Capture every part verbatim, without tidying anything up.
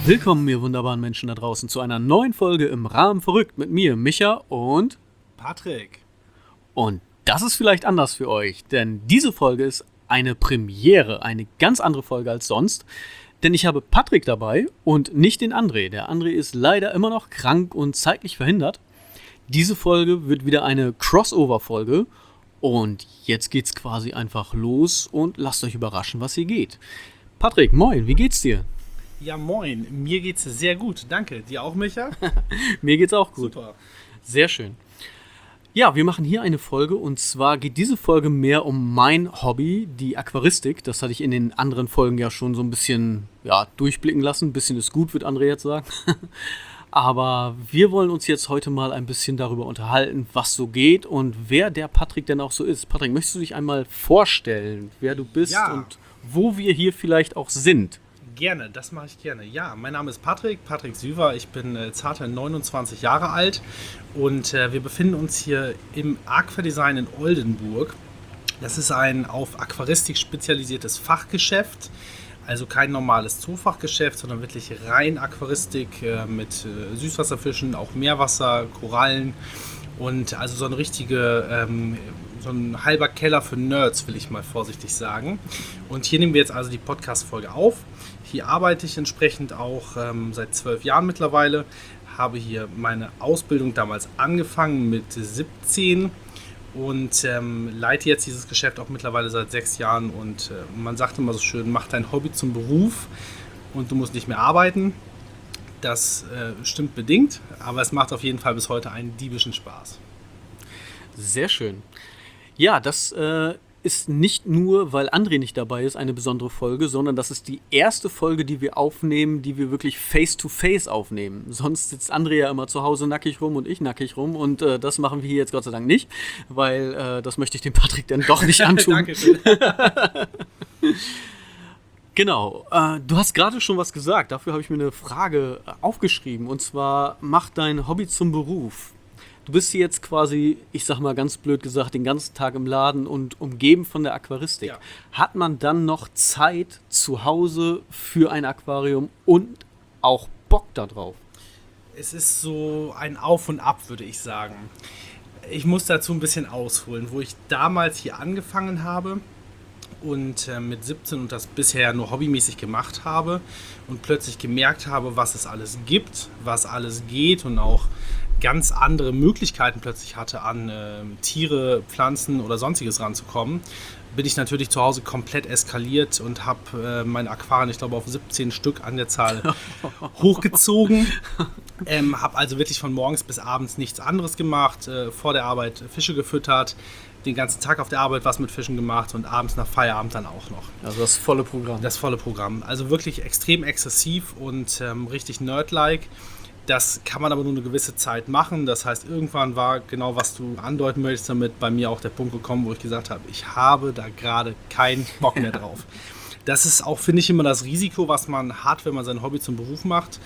Willkommen, ihr wunderbaren Menschen da draußen, zu einer neuen Folge im Rahmen verrückt mit mir, Micha und Patrick. Und das ist vielleicht anders für euch, denn diese Folge ist eine Premiere, eine ganz andere Folge als sonst. Denn ich habe Patrick dabei und nicht den André. Der André ist leider immer noch krank und zeitlich verhindert. Diese Folge wird wieder eine Crossover-Folge. Und jetzt geht's quasi einfach los und lasst euch überraschen, was hier geht. Patrick, moin, wie geht's dir? Ja, moin, mir geht's sehr gut, danke. Dir auch, Micha? Mir geht's auch gut. Super. Sehr schön. Ja, wir machen hier eine Folge und zwar geht diese Folge mehr um mein Hobby, die Aquaristik. Das hatte ich in den anderen Folgen ja schon so ein bisschen ja, durchblicken lassen. Ein bisschen ist gut, wird André jetzt sagen. Aber wir wollen uns jetzt heute mal ein bisschen darüber unterhalten, was so geht und wer der Patrick denn auch so ist. Patrick, möchtest du dich einmal vorstellen, wer du bist Ja. und wo wir hier vielleicht auch sind? Gerne, das mache ich gerne. Ja, mein Name ist Patrick, Patrick Süver. Ich bin äh, zarte neunundzwanzig Jahre alt und äh, wir befinden uns hier im Aquadesign in Oldenburg. Das ist ein auf Aquaristik spezialisiertes Fachgeschäft, also kein normales Zoofachgeschäft, sondern wirklich rein Aquaristik äh, mit äh, Süßwasserfischen, auch Meerwasser, Korallen und also so eine richtige... Ähm, so ein halber Keller für Nerds, will ich mal vorsichtig sagen. Und hier nehmen wir jetzt also die Podcast-Folge auf. Hier arbeite ich entsprechend auch ähm, seit zwölf Jahren mittlerweile. Habe hier meine Ausbildung damals angefangen mit siebzehn und ähm, leite jetzt dieses Geschäft auch mittlerweile seit sechs Jahren. Und äh, man sagt immer so schön, mach dein Hobby zum Beruf und du musst nicht mehr arbeiten. Das äh, stimmt bedingt, aber es macht auf jeden Fall bis heute einen diebischen Spaß. Sehr schön. Ja, das äh, ist nicht nur, weil André nicht dabei ist, eine besondere Folge, sondern das ist die erste Folge, die wir aufnehmen, die wir wirklich face-to-face aufnehmen. Sonst sitzt André ja immer zu Hause nackig rum und ich nackig rum und äh, das machen wir hier jetzt Gott sei Dank nicht, weil äh, das möchte ich dem Patrick dann doch nicht antun. Dankeschön. Genau, äh, du hast gerade schon was gesagt, dafür habe ich mir eine Frage äh, aufgeschrieben und zwar, mach dein Hobby zum Beruf. Du bist hier jetzt quasi, ich sag mal ganz blöd gesagt, den ganzen Tag im Laden und umgeben von der Aquaristik. Ja. Hat man dann noch Zeit zu Hause für ein Aquarium und auch Bock da drauf? Es ist so ein Auf und Ab, würde ich sagen. Ich muss dazu ein bisschen ausholen, wo ich damals hier angefangen habe und äh, mit siebzehn und das bisher nur hobbymäßig gemacht habe und plötzlich gemerkt habe, was es alles gibt, was alles geht und auch ganz andere Möglichkeiten plötzlich hatte, an äh, Tiere, Pflanzen oder sonstiges ranzukommen, bin ich natürlich zu Hause komplett eskaliert und habe äh, meine Aquarien, ich glaube, auf siebzehn Stück an der Zahl hochgezogen. Ähm, habe also wirklich von morgens bis abends nichts anderes gemacht, äh, vor der Arbeit Fische gefüttert, den ganzen Tag auf der Arbeit was mit Fischen gemacht und abends nach Feierabend dann auch noch. Also das volle Programm. Das volle Programm. Also wirklich extrem exzessiv und ähm, richtig nerd-like. Das kann man aber nur eine gewisse Zeit machen. Das heißt, irgendwann war genau, was du andeuten möchtest, damit bei mir auch der Punkt gekommen, wo ich gesagt habe, ich habe da gerade keinen Bock mehr drauf. Das ist auch, finde ich, immer das Risiko, was man hat, wenn man sein Hobby zum Beruf macht.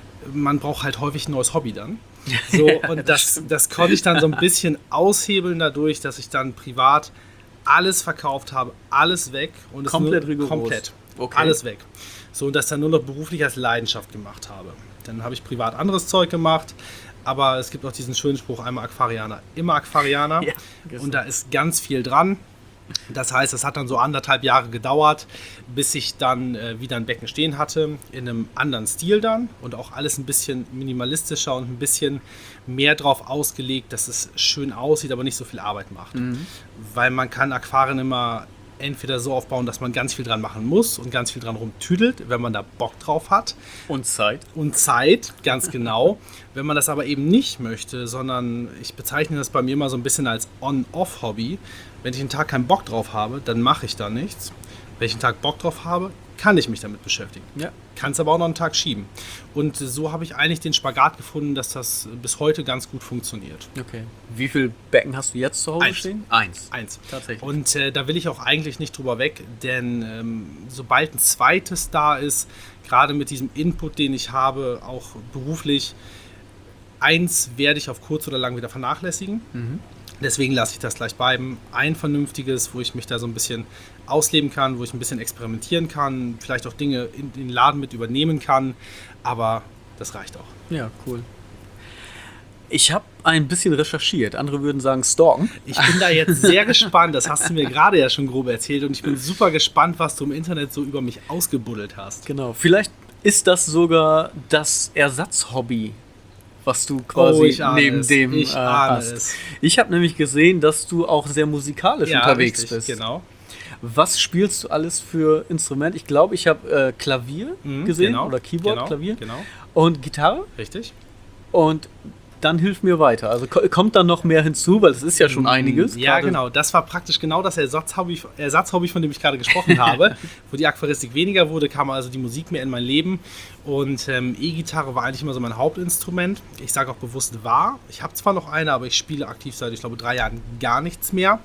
Man braucht halt häufig ein neues Hobby dann. So, und das, das konnte ich dann so ein bisschen aushebeln dadurch, dass ich dann privat alles verkauft habe, alles weg. Und es Komplett nur, rigoros. Komplett. Okay. Alles weg. So, und das dann nur noch beruflich als Leidenschaft gemacht habe. Dann habe ich privat anderes Zeug gemacht, aber es gibt auch diesen schönen Spruch, einmal Aquarianer, immer Aquarianer. Ja, und da ist ganz viel dran. Das heißt, es hat dann so anderthalb Jahre gedauert, bis ich dann äh, wieder ein Becken stehen hatte, in einem anderen Stil dann und auch alles ein bisschen minimalistischer und ein bisschen mehr drauf ausgelegt, dass es schön aussieht, aber nicht so viel Arbeit macht. Mhm. Weil man kann Aquarien immer entweder so aufbauen, dass man ganz viel dran machen muss und ganz viel dran rumtüdelt, wenn man da Bock drauf hat. Und Zeit. Und Zeit, ganz genau. Wenn man das aber eben nicht möchte, sondern ich bezeichne das bei mir immer so ein bisschen als On-Off-Hobby. Wenn ich einen Tag keinen Bock drauf habe, dann mache ich da nichts. Wenn ich einen Tag Bock drauf habe, kann ich mich damit beschäftigen. Ja. Kann es aber auch noch einen Tag schieben. Und so habe ich eigentlich den Spagat gefunden, dass das bis heute ganz gut funktioniert. Okay. Wie viele Becken hast du jetzt zu Hause Eins. stehen? Eins. Eins. Tatsächlich. Und äh, da will ich auch eigentlich nicht drüber weg, denn ähm, sobald ein zweites da ist, gerade mit diesem Input, den ich habe, auch beruflich, eins werde ich auf kurz oder lang wieder vernachlässigen. Mhm. Deswegen lasse ich das gleich bleiben. Ein vernünftiges, wo ich mich da so ein bisschen ausleben kann, wo ich ein bisschen experimentieren kann, vielleicht auch Dinge in den Laden mit übernehmen kann, aber das reicht auch. Ja, cool. Ich habe ein bisschen recherchiert. Andere würden sagen stalken. Ich bin da jetzt sehr gespannt. Das hast du mir gerade ja schon grob erzählt und ich bin super gespannt, was du im Internet so über mich ausgebuddelt hast. Genau. Vielleicht ist das sogar das Ersatzhobby, was du quasi oh, ich ahne neben es. dem ich äh, ahne hast. Es. Ich habe nämlich gesehen, dass du auch sehr musikalisch Ja, unterwegs richtig, bist. Genau. Was spielst du alles für Instrument? Ich glaube, ich habe äh, Klavier Mhm, gesehen genau, oder Keyboard, genau, Klavier Genau. und Gitarre. Richtig. Und dann hilf mir weiter. Also ko- kommt dann noch mehr hinzu, weil es ist ja schon einiges. Ja, Gerade- genau. Das war praktisch genau das Ersatzhobby, Ersatzhobby von dem ich gerade gesprochen habe. Wo die Aquaristik weniger wurde, kam also die Musik mehr in mein Leben. Und ähm, E-Gitarre war eigentlich immer so mein Hauptinstrument. Ich sage auch bewusst war. Ich habe zwar noch eine, aber ich spiele aktiv seit, ich glaube, drei Jahren gar nichts mehr.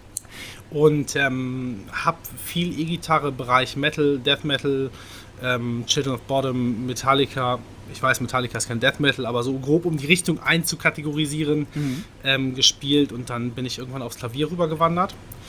Und ähm, habe viel E-Gitarre, Bereich Metal, Death Metal, ähm, Children of Bottom, Metallica. Ich weiß, Metallica ist kein Death Metal, aber so grob um die Richtung einzukategorisieren, Mhm. ähm, gespielt. Und dann bin ich irgendwann aufs Klavier rübergewandert.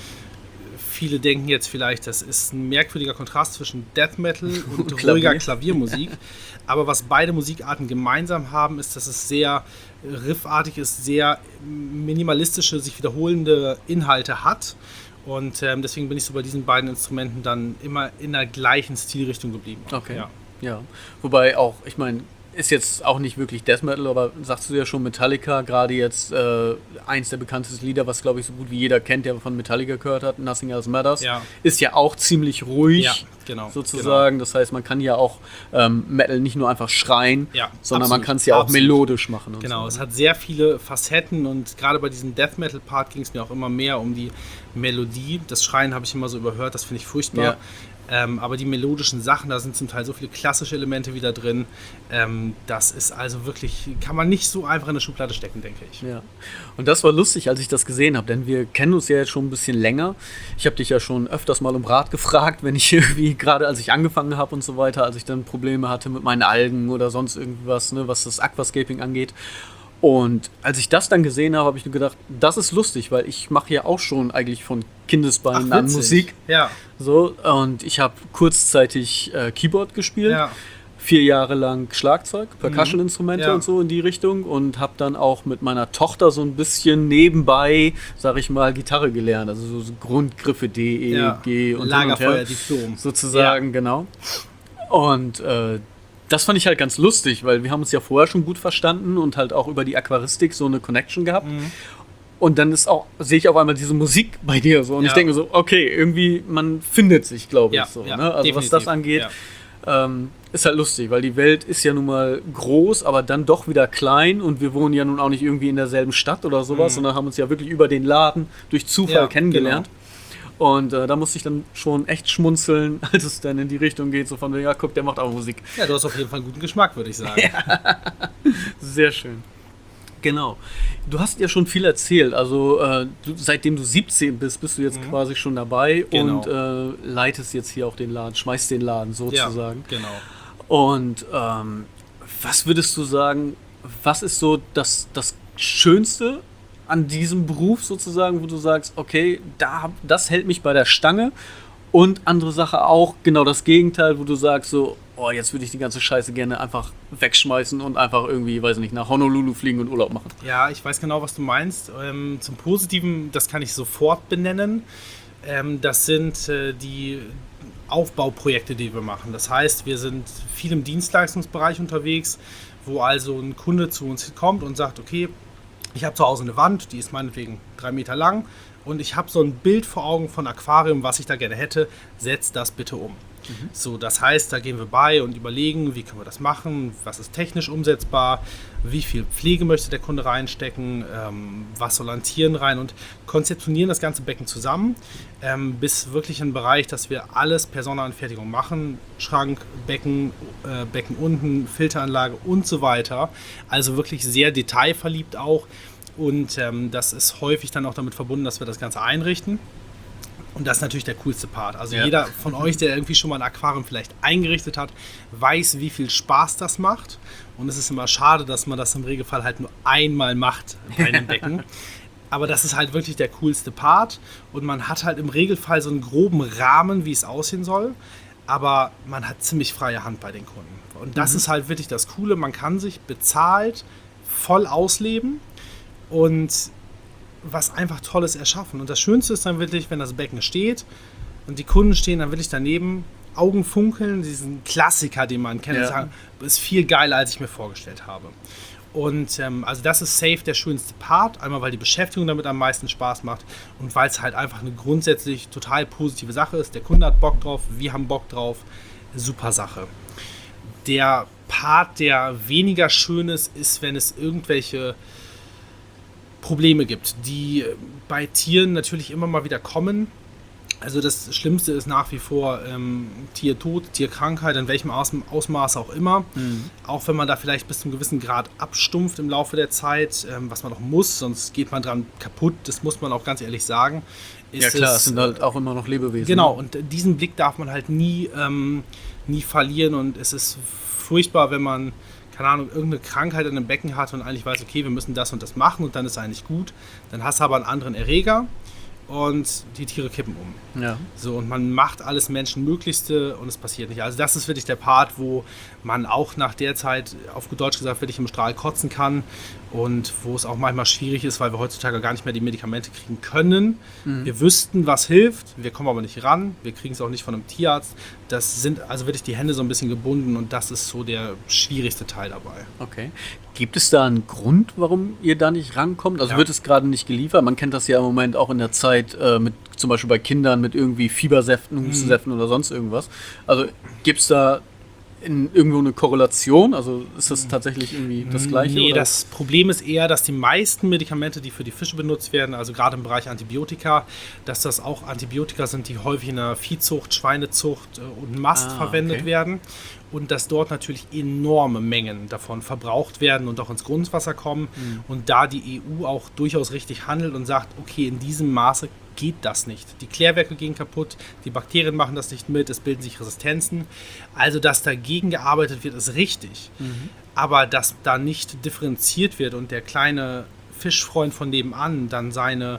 Viele denken jetzt vielleicht, das ist ein merkwürdiger Kontrast zwischen Death Metal und Klavier. ruhiger Klaviermusik. Aber was beide Musikarten gemeinsam haben, ist, dass es sehr riffartig ist, sehr minimalistische, sich wiederholende Inhalte hat. Und ähm, deswegen bin ich so bei diesen beiden Instrumenten dann immer in der gleichen Stilrichtung geblieben. Okay. Ja. Ja. Wobei auch, ich meine, ist jetzt auch nicht wirklich Death Metal, aber sagst du ja schon Metallica, gerade jetzt äh, eins der bekanntesten Lieder, was glaube ich so gut wie jeder kennt, der von Metallica gehört hat, Nothing Else Matters, Ja. ist ja auch ziemlich ruhig, Ja, genau, sozusagen. Das heißt, man kann ja auch ähm, Metal nicht nur einfach schreien, Ja, sondern man absolut, kann es ja auch absolut. melodisch machen. Und Genau, so. es hat sehr viele Facetten und gerade bei diesem Death Metal Part ging es mir auch immer mehr um die Melodie. Das Schreien habe ich immer so überhört, das finde ich furchtbar. Ja. Ähm, aber die melodischen Sachen, da sind zum Teil so viele klassische Elemente wieder drin. Ähm, das ist also wirklich, kann man nicht so einfach in eine Schublade stecken, denke ich. Ja, und das war lustig, als ich das gesehen habe, denn wir kennen uns ja jetzt schon ein bisschen länger. Ich habe dich ja schon öfters mal um Rat gefragt, wenn ich irgendwie, gerade als ich angefangen habe und so weiter, als ich dann Probleme hatte mit meinen Algen oder sonst irgendwas, ne, was das Aquascaping angeht. Und als ich das dann gesehen habe, habe ich nur gedacht, das ist lustig, weil ich mache ja auch schon eigentlich von Kindesbeinen Ach, an witzig. Musik. Ja, So, und ich habe kurzzeitig äh, Keyboard gespielt. ja. Vier Jahre lang Schlagzeug, Percussion-Instrumente Ja. und so in die Richtung und habe dann auch mit meiner Tochter so ein bisschen nebenbei, sag ich mal, Gitarre gelernt. Also so, so Grundgriffe D, E, ja. G und hin und Lagerfeuer, her, Diplom. sozusagen, genau. Und äh, das fand ich halt ganz lustig, weil wir haben uns ja vorher schon gut verstanden und halt auch über die Aquaristik so eine Connection gehabt. Mhm. Und dann ist auch, sehe ich auf einmal diese Musik bei dir so und Ja. ich denke mir so, okay, irgendwie, man findet sich, glaube ich, Ja, so. ja, Ne? Also definitiv. was das angeht, Ja. ähm, ist halt lustig, weil die Welt ist ja nun mal groß, aber dann doch wieder klein und wir wohnen ja nun auch nicht irgendwie in derselben Stadt oder sowas, Mhm. sondern haben uns ja wirklich über den Laden durch Zufall Ja, kennengelernt. Und äh, da musste ich dann schon echt schmunzeln, als es dann in die Richtung geht, so von wegen, ja, guck, der macht auch Musik. Ja, du hast auf jeden Fall einen guten Geschmack, würde ich sagen. Sehr schön. Genau. Du hast ja schon viel erzählt. Also äh, du, seitdem du siebzehn bist, bist du jetzt Mhm. quasi schon dabei Genau. und äh, leitest jetzt hier auch den Laden, schmeißt den Laden sozusagen. Ja, genau. Und ähm, was würdest du sagen, was ist so das, das Schönste an diesem Beruf sozusagen, wo du sagst, okay, da, das hält mich bei der Stange, und andere Sache auch, genau das Gegenteil, wo du sagst so, oh, jetzt würde ich die ganze Scheiße gerne einfach wegschmeißen und einfach irgendwie, weiß nicht, nach Honolulu fliegen und Urlaub machen. Ja, ich weiß genau, was du meinst. Ähm, zum Positiven, das kann ich sofort benennen. Ähm, das sind äh, die Aufbauprojekte, die wir machen. Das heißt, wir sind viel im Dienstleistungsbereich unterwegs, wo also ein Kunde zu uns kommt und sagt, okay, ich habe zu Hause eine Wand, die ist meinetwegen drei Meter lang und ich habe so ein Bild vor Augen von Aquarium, was ich da gerne hätte, setzt das bitte um. Mhm. So, das heißt, da gehen wir bei und überlegen, wie können wir das machen, was ist technisch umsetzbar, wie viel Pflege möchte der Kunde reinstecken, ähm, was soll an Tieren rein, und konzeptionieren das ganze Becken zusammen, ähm, bis wirklich in den Bereich, dass wir alles per Sonderanfertigung machen, Schrank, Becken, äh, Becken unten, Filteranlage und so weiter. Also wirklich sehr detailverliebt auch, und ähm, das ist häufig dann auch damit verbunden, dass wir das Ganze einrichten. Und das ist natürlich der coolste Part. Also Ja. jeder von euch, der irgendwie schon mal ein Aquarium vielleicht eingerichtet hat, weiß, wie viel Spaß das macht. Und es ist immer schade, dass man das im Regelfall halt nur einmal macht bei einem Becken. Aber das ist halt wirklich der coolste Part und man hat halt im Regelfall so einen groben Rahmen, wie es aussehen soll, aber man hat ziemlich freie Hand bei den Kunden. Und das mhm. ist halt wirklich das Coole, man kann sich bezahlt voll ausleben und was einfach Tolles erschaffen. Und das Schönste ist dann wirklich, wenn das Becken steht und die Kunden stehen dann wirklich daneben, Augen funkeln, diesen Klassiker, den man kennt, ja. sagen, ist viel geiler, als ich mir vorgestellt habe. Und ähm, also das ist safe der schönste Part, einmal weil die Beschäftigung damit am meisten Spaß macht und weil es halt einfach eine grundsätzlich total positive Sache ist. Der Kunde hat Bock drauf, wir haben Bock drauf, super Sache. Der Part, der weniger schön ist, ist, wenn es irgendwelche Probleme gibt, die bei Tieren natürlich immer mal wieder kommen. Also das Schlimmste ist nach wie vor ähm, Tiertod, Tierkrankheit, in welchem Aus- Ausmaß auch immer. Mhm. Auch wenn man da vielleicht bis zu einem gewissen Grad abstumpft im Laufe der Zeit, ähm, was man auch muss, sonst geht man dran kaputt, das muss man auch ganz ehrlich sagen. Ist ja klar, es es sind halt auch immer noch Lebewesen. Genau, und diesen Blick darf man halt nie, ähm, nie verlieren und es ist furchtbar, wenn man, keine Ahnung, irgendeine Krankheit in dem Becken hat und eigentlich weiß, okay, wir müssen das und das machen und dann ist eigentlich gut. Dann hast du aber einen anderen Erreger und die Tiere kippen um. Ja. So, und man macht alles Menschenmöglichste und es passiert nicht. Also das ist wirklich der Part, wo man auch nach der Zeit, auf gut Deutsch gesagt, wirklich im Strahl kotzen kann und wo es auch manchmal schwierig ist, weil wir heutzutage gar nicht mehr die Medikamente kriegen können. Mhm. Wir wüssten, was hilft, wir kommen aber nicht ran, wir kriegen es auch nicht von einem Tierarzt. Das sind also wirklich die Hände so ein bisschen gebunden und das ist so der schwierigste Teil dabei. Okay. Gibt es da einen Grund, warum ihr da nicht rankommt? Also ja. Wird es gerade nicht geliefert? Man kennt das ja im Moment auch in der Zeit äh, mit zum Beispiel bei Kindern mit irgendwie Fiebersäften, Hustensäften mhm. oder sonst irgendwas. Also gibt es da in irgendwo eine Korrelation? Also ist das tatsächlich irgendwie das Gleiche? Nee, oder? Das Problem ist eher, dass die meisten Medikamente, die für die Fische benutzt werden, also gerade im Bereich Antibiotika, dass das auch Antibiotika sind, die häufig in der Viehzucht, Schweinezucht und Mast ah, verwendet okay. werden. Und dass dort natürlich enorme Mengen davon verbraucht werden und auch ins Grundwasser kommen. Mhm. Und da die E U auch durchaus richtig handelt und sagt, okay, in diesem Maße geht das nicht. Die Klärwerke gehen kaputt, die Bakterien machen das nicht mit, es bilden sich Resistenzen. Also, dass dagegen gearbeitet wird, ist richtig. Mhm. Aber dass da nicht differenziert wird und der kleine Fischfreund von nebenan dann seine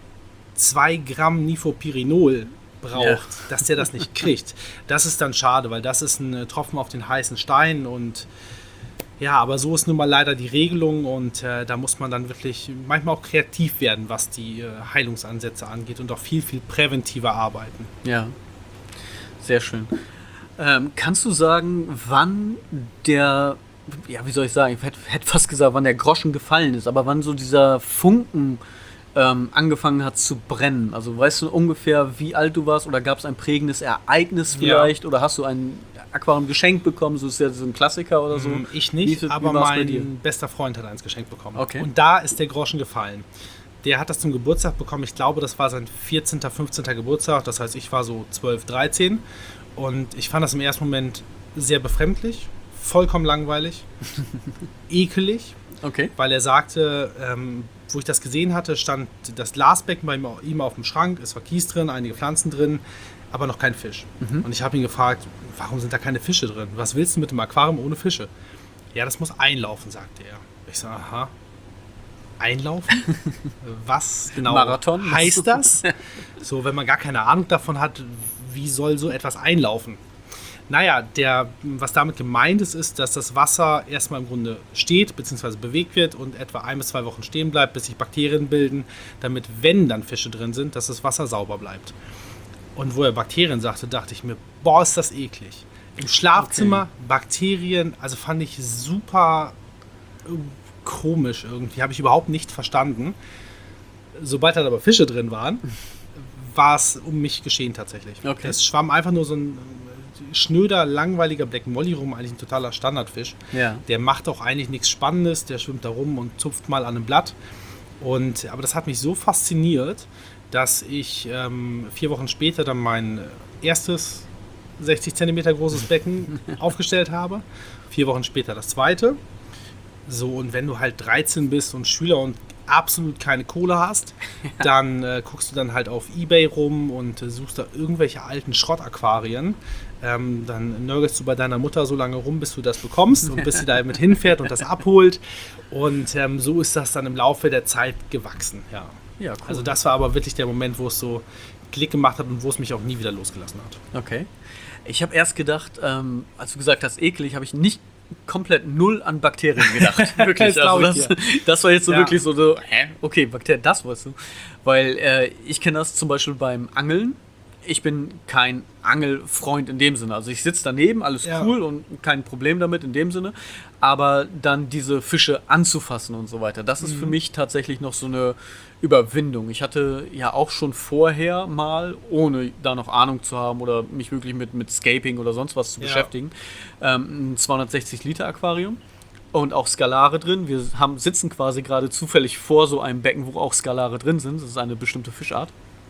zwei Gramm Nifopyrinol braucht, ja. dass der das nicht kriegt. Das ist dann schade, weil das ist ein Tropfen auf den heißen Stein und ja, aber so ist nun mal leider die Regelung und äh, da muss man dann wirklich manchmal auch kreativ werden, was die äh, Heilungsansätze angeht und auch viel, viel präventiver arbeiten. Ja, sehr schön. Ähm, kannst du sagen, wann der, ja, wie soll ich sagen, ich hätte, hätte fast gesagt, wann der Groschen gefallen ist, aber wann so dieser Funken ähm, angefangen hat zu brennen? Also weißt du ungefähr, wie alt du warst oder gab es ein prägendes Ereignis vielleicht ja. oder hast du ein Aquarium geschenkt bekommen? So ist ja so ein Klassiker oder so. Ich nicht, wie, aber wie mein bester Freund hat eins geschenkt bekommen. Okay. Und da ist der Groschen gefallen. Der hat das zum Geburtstag bekommen. Ich glaube, das war sein vierzehnter, fünfzehnter Geburtstag. Das heißt, ich war so zwölf, dreizehn. Und ich fand das im ersten Moment sehr befremdlich, vollkommen langweilig, ekelig. Okay. Weil er sagte, ähm, wo ich das gesehen hatte, stand das Glasbecken bei ihm auf dem Schrank. Es war Kies drin, einige Pflanzen drin, aber noch kein Fisch. Mhm. Und ich habe ihn gefragt, warum sind da keine Fische drin? Was willst du mit dem Aquarium ohne Fische? Ja, das muss einlaufen, sagte er. Ich so, aha. Einlaufen? Was genau Marathon heißt das? So, wenn man gar keine Ahnung davon hat, wie soll so etwas einlaufen? Naja, der, was damit gemeint ist, ist, dass das Wasser erstmal im Grunde steht bzw. bewegt wird und etwa ein bis zwei Wochen stehen bleibt, bis sich Bakterien bilden, damit, wenn dann Fische drin sind, dass das Wasser sauber bleibt. Und wo er Bakterien sagte, dachte ich mir, boah, ist das eklig. Im Schlafzimmer okay. Bakterien, also fand ich super komisch irgendwie, habe ich überhaupt nicht verstanden. Sobald dann aber Fische drin waren, war es um mich geschehen tatsächlich. Okay. Es schwamm einfach nur so ein schnöder, langweiliger Black Molly rum, eigentlich ein totaler Standardfisch. Ja. Der macht auch eigentlich nichts Spannendes, der schwimmt da rum und zupft mal an einem Blatt. Und, aber das hat mich so fasziniert, dass ich ähm, vier Wochen später dann mein erstes sechzig Zentimeter großes Becken aufgestellt habe. Vier Wochen später das zweite. So, und wenn du halt dreizehn bist und Schüler und absolut keine Kohle hast, dann äh, guckst du dann halt auf eBay rum und äh, suchst da irgendwelche alten Schrottaquarien. Ähm, dann nörgelst du bei deiner Mutter so lange rum, bis du das bekommst und bis sie da mit hinfährt und das abholt. Und ähm, so ist das dann im Laufe der Zeit gewachsen. Ja. Ja, cool. Also das war aber wirklich der Moment, wo es so Klick gemacht hat und wo es mich auch nie wieder losgelassen hat. Okay. Ich habe erst gedacht, ähm, als du gesagt hast, eklig, habe ich nicht komplett null an Bakterien gedacht. Wirklich. Das also glaub das, ich das war jetzt so Ja. wirklich so, so, hä? Okay, Bakterien, das wolltest du. Weil äh, ich kenne das zum Beispiel beim Angeln. Ich bin kein Angelfreund in dem Sinne. Also ich sitze daneben, alles Ja. cool und kein Problem damit in dem Sinne. Aber dann diese Fische anzufassen und so weiter, das ist für mich tatsächlich noch so eine Überwindung. Ich hatte ja auch schon vorher mal, ohne da noch Ahnung zu haben oder mich wirklich mit, mit Scaping oder sonst was zu Ja. beschäftigen, ähm, ein zweihundertsechzig Liter Aquarium. Und auch Skalare drin. Wir haben, sitzen quasi gerade zufällig vor so einem Becken, wo auch Skalare drin sind. Das ist eine bestimmte Fischart.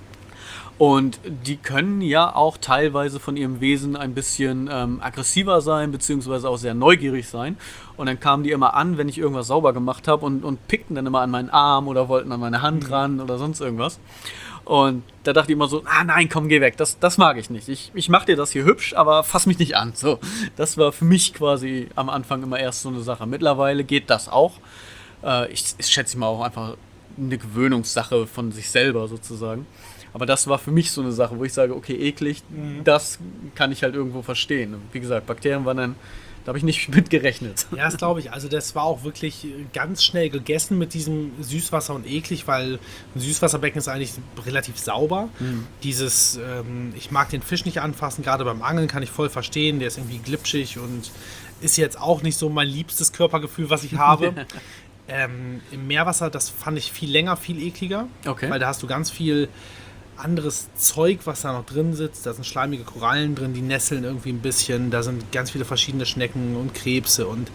Und die können ja auch teilweise von ihrem Wesen ein bisschen ähm, aggressiver sein, beziehungsweise auch sehr neugierig sein. Und dann kamen die immer an, wenn ich irgendwas sauber gemacht habe und, und pickten dann immer an meinen Arm oder wollten an meine Hand ran oder sonst irgendwas. Und da dachte ich immer so, ah nein, komm, geh weg, das, das mag ich nicht. Ich, ich mach dir das hier hübsch, aber fass mich nicht an. So, das war für mich quasi am Anfang immer erst so eine Sache. Mittlerweile geht das auch. Äh, ich, ich schätze mal auch einfach eine Gewöhnungssache von sich selber sozusagen. Aber das war für mich so eine Sache, wo ich sage, okay, eklig, Mhm. das kann ich halt irgendwo verstehen. Und wie gesagt, Bakterien waren dann, da habe ich nicht mit gerechnet. Ja, das glaube ich. Also das war auch wirklich ganz schnell gegessen mit diesem Süßwasser und eklig, weil ein Süßwasserbecken ist eigentlich relativ sauber. Dieses, ähm, ich mag den Fisch nicht anfassen, gerade beim Angeln kann ich voll verstehen, der ist irgendwie glitschig und ist jetzt auch nicht so mein liebstes Körpergefühl, was ich habe. ähm, Im Meerwasser, das fand ich viel länger, viel ekliger, Okay. weil da hast du ganz viel anderes Zeug, was da noch drin sitzt. Da sind schleimige Korallen drin, die nesseln irgendwie ein bisschen. Da sind ganz viele verschiedene Schnecken und Krebse. Und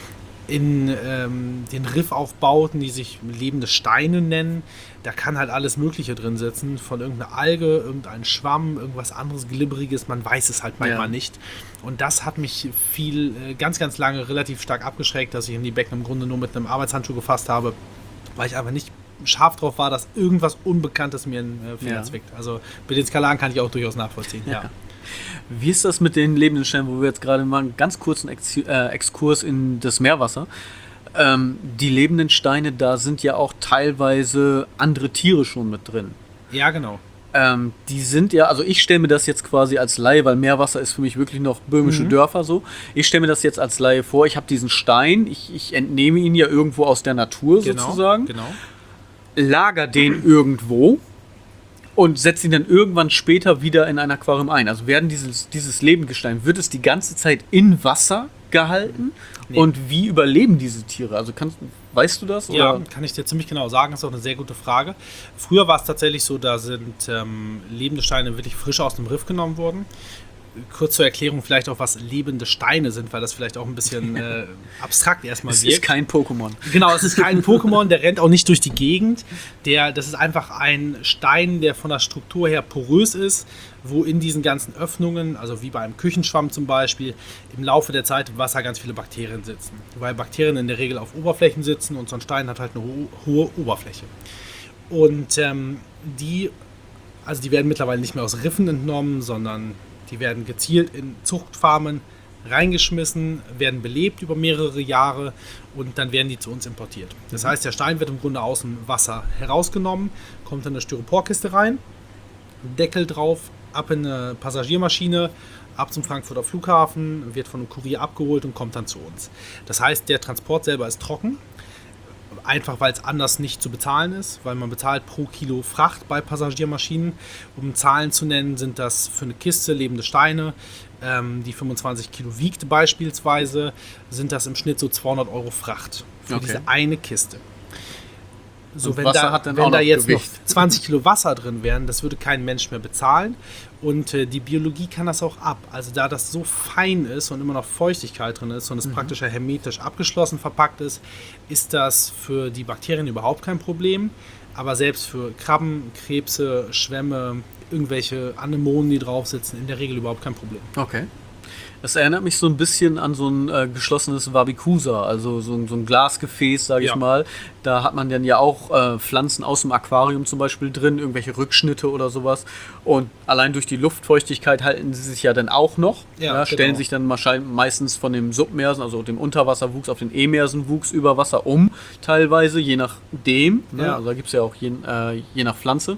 in ähm, den Riffaufbauten, die sich lebende Steine nennen, da kann halt alles Mögliche drin sitzen. Von irgendeiner Alge, irgendein Schwamm, irgendwas anderes Glibberiges. Man weiß es halt manchmal Ja. nicht. Und das hat mich viel, äh, ganz, ganz lange relativ stark abgeschreckt, dass ich in die Becken im Grunde nur mit einem Arbeitshandschuh gefasst habe, weil ich einfach nicht scharf drauf war, dass irgendwas Unbekanntes mir in den äh, Finger Ja. zwickt. Also mit den Skalaren kann ich auch durchaus nachvollziehen. Ja. Wie ist das mit den lebenden Steinen, wo wir jetzt gerade mal einen ganz kurzen Ex äh, Exkurs in das Meerwasser? Ähm, die lebenden Steine, da sind ja auch teilweise andere Tiere schon mit drin. Ja, genau. Ähm, die sind ja, also ich stelle mir das jetzt quasi als Laie, weil Meerwasser ist für mich wirklich noch böhmische Mhm. Dörfer so. Ich stelle mir das jetzt als Laie vor, ich habe diesen Stein, ich, ich entnehme ihn ja irgendwo aus der Natur Genau. sozusagen, Genau. lager den irgendwo und setze ihn dann irgendwann später wieder in ein Aquarium ein. Also werden dieses, dieses Lebendgestein, wird es die ganze Zeit in Wasser gehalten? Nee. Und wie überleben diese Tiere? Also kannst, weißt du das? Ja, Oder? kann ich dir ziemlich genau sagen. Das ist auch eine sehr gute Frage. Früher war es tatsächlich so, da sind ähm, lebende Steine wirklich frisch aus dem Riff genommen worden. Kurz zur Erklärung vielleicht auch, was lebende Steine sind, weil das vielleicht auch ein bisschen äh, abstrakt erstmal Es wirkt. ist kein Pokémon. Genau, es ist kein Pokémon, der rennt auch nicht durch die Gegend. Der, das ist einfach ein Stein, der von der Struktur her porös ist, wo in diesen ganzen Öffnungen, also wie bei einem Küchenschwamm zum Beispiel, im Laufe der Zeit im Wasser ganz viele Bakterien sitzen. Weil Bakterien in der Regel auf Oberflächen sitzen und so ein Stein hat halt eine ho hohe Oberfläche. Und ähm, die, also die werden mittlerweile nicht mehr aus Riffen entnommen, sondern die werden gezielt in Zuchtfarmen reingeschmissen, werden belebt über mehrere Jahre und dann werden die zu uns importiert. Das heißt, der Stein wird im Grunde aus dem Wasser herausgenommen, kommt in eine Styroporkiste rein, Deckel drauf, ab in eine Passagiermaschine, ab zum Frankfurter Flughafen, wird von einem Kurier abgeholt und kommt dann zu uns. Das heißt, der Transport selber ist trocken, einfach weil es anders nicht zu bezahlen ist, weil man bezahlt pro Kilo Fracht bei Passagiermaschinen. Um Zahlen zu nennen, sind das für eine Kiste lebende Steine, ähm, die fünfundzwanzig Kilo wiegt beispielsweise, sind das im Schnitt so zweihundert Euro Fracht für Okay. diese eine Kiste. So, Und wenn Wasser da, hat dann wenn auch da noch jetzt Gewicht. noch zwanzig Kilo Wasser drin wären, das würde kein Mensch mehr bezahlen. Und äh, die Biologie kann das auch ab. Also da das so fein ist und immer noch Feuchtigkeit drin ist und es Mhm. praktisch hermetisch abgeschlossen verpackt ist, ist das für die Bakterien überhaupt kein Problem. Aber selbst für Krabben, Krebse, Schwämme, irgendwelche Anemonen, die drauf sitzen, in der Regel überhaupt kein Problem. Okay. Das erinnert mich so ein bisschen an so ein äh, geschlossenes Wabikusa, also so, ein- so ein Glasgefäß, sage ich Ja. mal. Da hat man dann ja auch äh, Pflanzen aus dem Aquarium zum Beispiel drin, irgendwelche Rückschnitte oder sowas. Und allein durch die Luftfeuchtigkeit halten sie sich ja dann auch noch. Ja, Ja, stellen genau. sich dann wahrscheinlich meistens von dem Submersen, also dem Unterwasserwuchs auf den Emersenwuchs über Wasser um, teilweise, je nachdem. Ne? Ja. Also da gibt es ja auch je, äh, je nach Pflanze.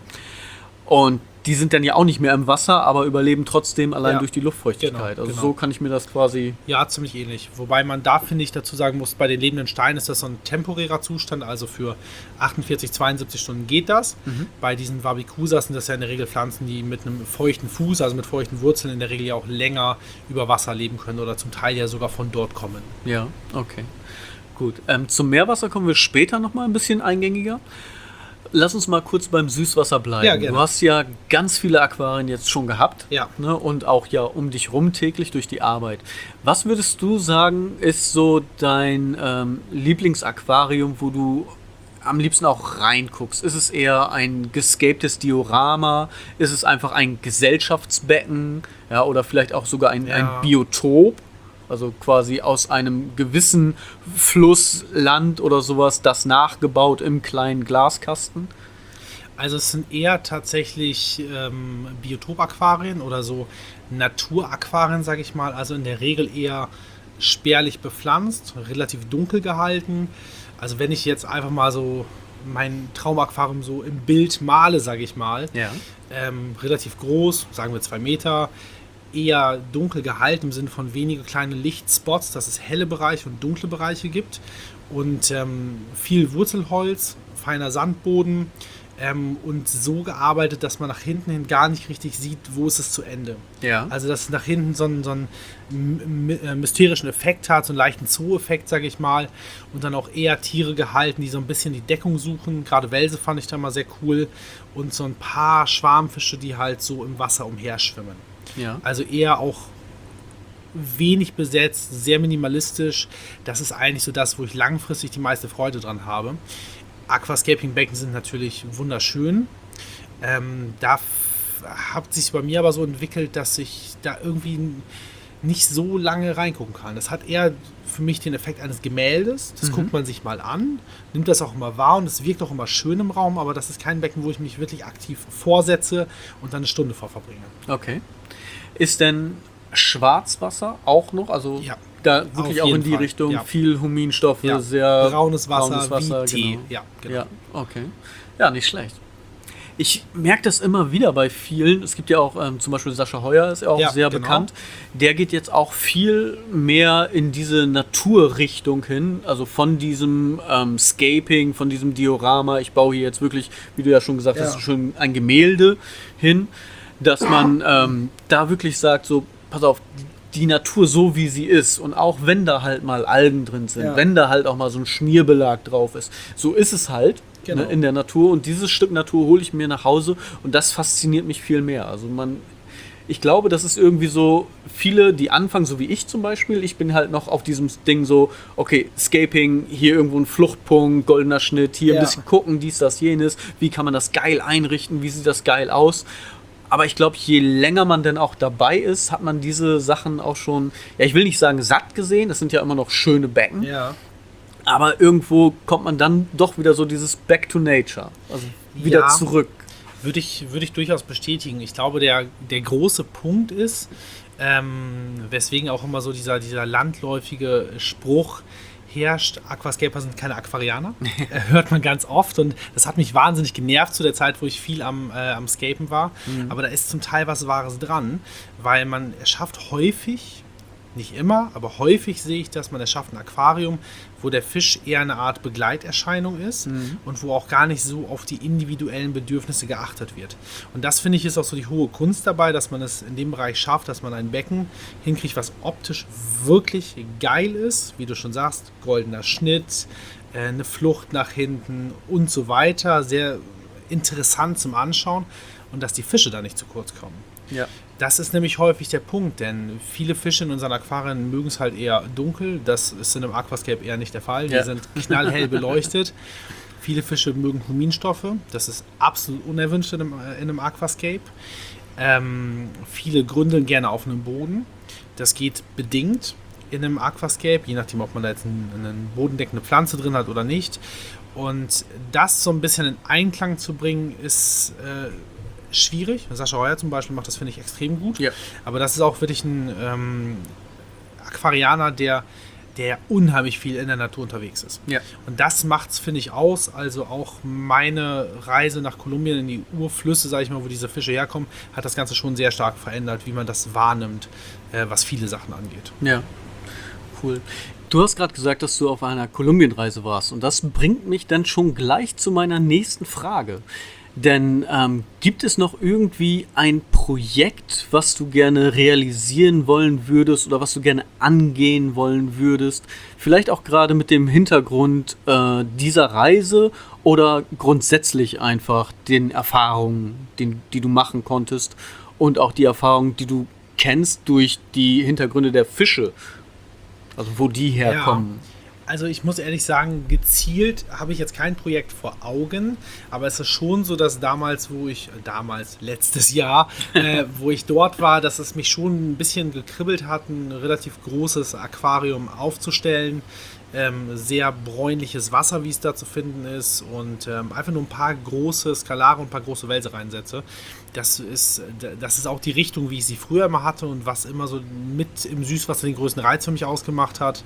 Und die sind dann ja auch nicht mehr im Wasser, aber überleben trotzdem allein Ja. durch die Luftfeuchtigkeit. Genau, also genau. so kann ich mir das quasi. Ja, ziemlich ähnlich. Wobei man da, finde ich, dazu sagen muss, bei den lebenden Steinen ist das so ein temporärer Zustand, also für achtundvierzig, zweiundsiebzig Stunden geht das. Bei diesen Wabikusas sind das ja in der Regel Pflanzen, die mit einem feuchten Fuß, also mit feuchten Wurzeln in der Regel ja auch länger über Wasser leben können oder zum Teil ja sogar von dort kommen. Ja, okay. Gut. Ähm, zum Meerwasser kommen wir später nochmal ein bisschen eingängiger. Lass uns mal kurz beim Süßwasser bleiben. Ja, gerne. Du hast ja ganz viele Aquarien jetzt schon gehabt. Ja. Ne, und auch ja um dich rum täglich durch die Arbeit. Was würdest du sagen, ist so dein ähm, Lieblingsaquarium, wo du am liebsten auch reinguckst? Ist es eher ein gescaptes Diorama? Ist es einfach ein Gesellschaftsbecken? Ja, oder vielleicht auch sogar ein, Ja. ein Biotop? Also quasi aus einem gewissen Fluss, Land oder sowas, das nachgebaut im kleinen Glaskasten? Also es sind eher tatsächlich ähm, Biotop-Aquarien oder so Naturaquarien, sage ich mal. Also in der Regel eher spärlich bepflanzt, relativ dunkel gehalten. Also wenn ich jetzt einfach mal so mein Traumaquarium so im Bild male, sage ich mal, Ja. ähm, relativ groß, sagen wir zwei Meter, eher dunkel gehalten im Sinne von wenige kleine Lichtspots, dass es helle Bereiche und dunkle Bereiche gibt und ähm, viel Wurzelholz, feiner Sandboden ähm, und so gearbeitet, dass man nach hinten hin gar nicht richtig sieht, wo ist es zu Ende. Ja. Also dass es nach hinten so einen, so einen m- m- äh, mysterischen Effekt hat, so einen leichten Zoo-Effekt, sage ich mal. Und dann auch eher Tiere gehalten, die so ein bisschen die Deckung suchen. Gerade Welse fand ich da mal sehr cool. Und so ein paar Schwarmfische, die halt so im Wasser umherschwimmen. Ja. Also eher auch wenig besetzt, sehr minimalistisch. Das ist eigentlich so das, wo ich langfristig die meiste Freude dran habe. Aquascaping-Becken sind natürlich wunderschön. Ähm, da f- hat sich bei mir aber so entwickelt, dass ich da irgendwie n- nicht so lange reingucken kann. Das hat eher für mich den Effekt eines Gemäldes. Das guckt man sich mal an, nimmt das auch immer wahr und es wirkt auch immer schön im Raum, aber das ist kein Becken, wo ich mich wirklich aktiv vorsetze und dann eine Stunde vor verbringe. Okay. Ist denn Schwarzwasser auch noch? Also Ja, da wirklich auf auch in jeden die Fall, Richtung ja. viel Huminstoffe, Ja, sehr braunes Wasser, braunes Wasser, wie Tee. genau. Ja, genau. Ja, okay. Ja, nicht schlecht. Ich merke das immer wieder bei vielen. Es gibt ja auch ähm, zum Beispiel Sascha Heuer, ist ja auch Ja, sehr genau. bekannt. Der geht jetzt auch viel mehr in diese Naturrichtung hin. Also von diesem ähm, Scaping, von diesem Diorama. Ich baue hier jetzt wirklich, wie du ja schon gesagt Ja. hast, schon ein Gemälde hin. Dass man ähm, da wirklich sagt, so, pass auf, die Natur so wie sie ist und auch wenn da halt mal Algen drin sind, Ja. wenn da halt auch mal so ein Schmierbelag drauf ist, so ist es halt. Genau. Ne, in der Natur und dieses Stück Natur hole ich mir nach Hause und das fasziniert mich viel mehr. Also man, ich glaube, das ist irgendwie so, viele, die anfangen, so wie ich zum Beispiel, ich bin halt noch auf diesem Ding so, okay, Scaping, hier irgendwo ein Fluchtpunkt, goldener Schnitt, hier Ja. ein bisschen gucken, dies, das, jenes, wie kann man das geil einrichten, wie sieht das geil aus. Aber ich glaube, je länger man denn auch dabei ist, hat man diese Sachen auch schon, ja, ich will nicht sagen satt gesehen, das sind ja immer noch schöne Becken, Ja. aber irgendwo kommt man dann doch wieder so dieses Back to Nature, also wieder Ja. zurück. Würde ich, würde ich durchaus bestätigen. Ich glaube, der, der große Punkt ist, ähm, weswegen auch immer so dieser, dieser landläufige Spruch herrscht, Aquascaper sind keine Aquarianer. Äh, hört man ganz oft und das hat mich wahnsinnig genervt zu der Zeit, wo ich viel am, äh, am Scapen war. Aber da ist zum Teil was Wahres dran, weil man erschafft häufig, nicht immer, aber häufig sehe ich, dass man erschafft ein Aquarium, wo der Fisch eher eine Art Begleiterscheinung ist und wo auch gar nicht so auf die individuellen Bedürfnisse geachtet wird. Und das finde ich ist auch so die hohe Kunst dabei, dass man es in dem Bereich schafft, dass man ein Becken hinkriegt, was optisch wirklich geil ist, wie du schon sagst, goldener Schnitt, äh, eine Flucht nach hinten und so weiter, sehr interessant zum Anschauen und dass die Fische da nicht zu kurz kommen. Ja. Das ist nämlich häufig der Punkt, denn viele Fische in unseren Aquarien mögen es halt eher dunkel. Das ist in einem Aquascape eher nicht der Fall. Die Ja. sind knallhell beleuchtet. Viele Fische mögen Huminstoffe. Das ist absolut unerwünscht in einem, in einem Aquascape. Ähm, viele gründeln gerne auf einem Boden. Das geht bedingt in einem Aquascape, je nachdem, ob man da jetzt eine bodendeckende Pflanze drin hat oder nicht. Und das so ein bisschen in Einklang zu bringen, ist äh, schwierig. Sascha Heuer zum Beispiel macht das, finde ich, extrem gut. Ja. Aber das ist auch wirklich ein ähm, Aquarianer, der, der unheimlich viel in der Natur unterwegs ist. Ja. Und das macht es, finde ich, aus. Also auch meine Reise nach Kolumbien in die Urflüsse, sage ich mal, wo diese Fische herkommen, hat das Ganze schon sehr stark verändert, wie man das wahrnimmt, äh, was viele Sachen angeht. Ja, cool. Du hast gerade gesagt, dass du auf einer Kolumbienreise warst. Und das bringt mich dann schon gleich zu meiner nächsten Frage. Denn ähm, gibt es noch irgendwie ein Projekt, was du gerne realisieren wollen würdest oder was du gerne angehen wollen würdest? Vielleicht auch gerade mit dem Hintergrund äh, dieser Reise oder grundsätzlich einfach den Erfahrungen, den, die du machen konntest und auch die Erfahrungen, die du kennst durch die Hintergründe der Fische, also wo die herkommen. Ja. Also ich muss ehrlich sagen, gezielt habe ich jetzt kein Projekt vor Augen, aber es ist schon so, dass damals, wo ich, damals, letztes Jahr, äh, wo ich dort war, dass es mich schon ein bisschen gekribbelt hat, ein relativ großes Aquarium aufzustellen. Ähm, sehr bräunliches Wasser, wie es da zu finden ist, und ähm, einfach nur ein paar große Skalare und ein paar große Wälse reinsetze. Das ist, das ist auch die Richtung, wie ich sie früher immer hatte und was immer so mit im Süßwasser den größten Reiz für mich ausgemacht hat.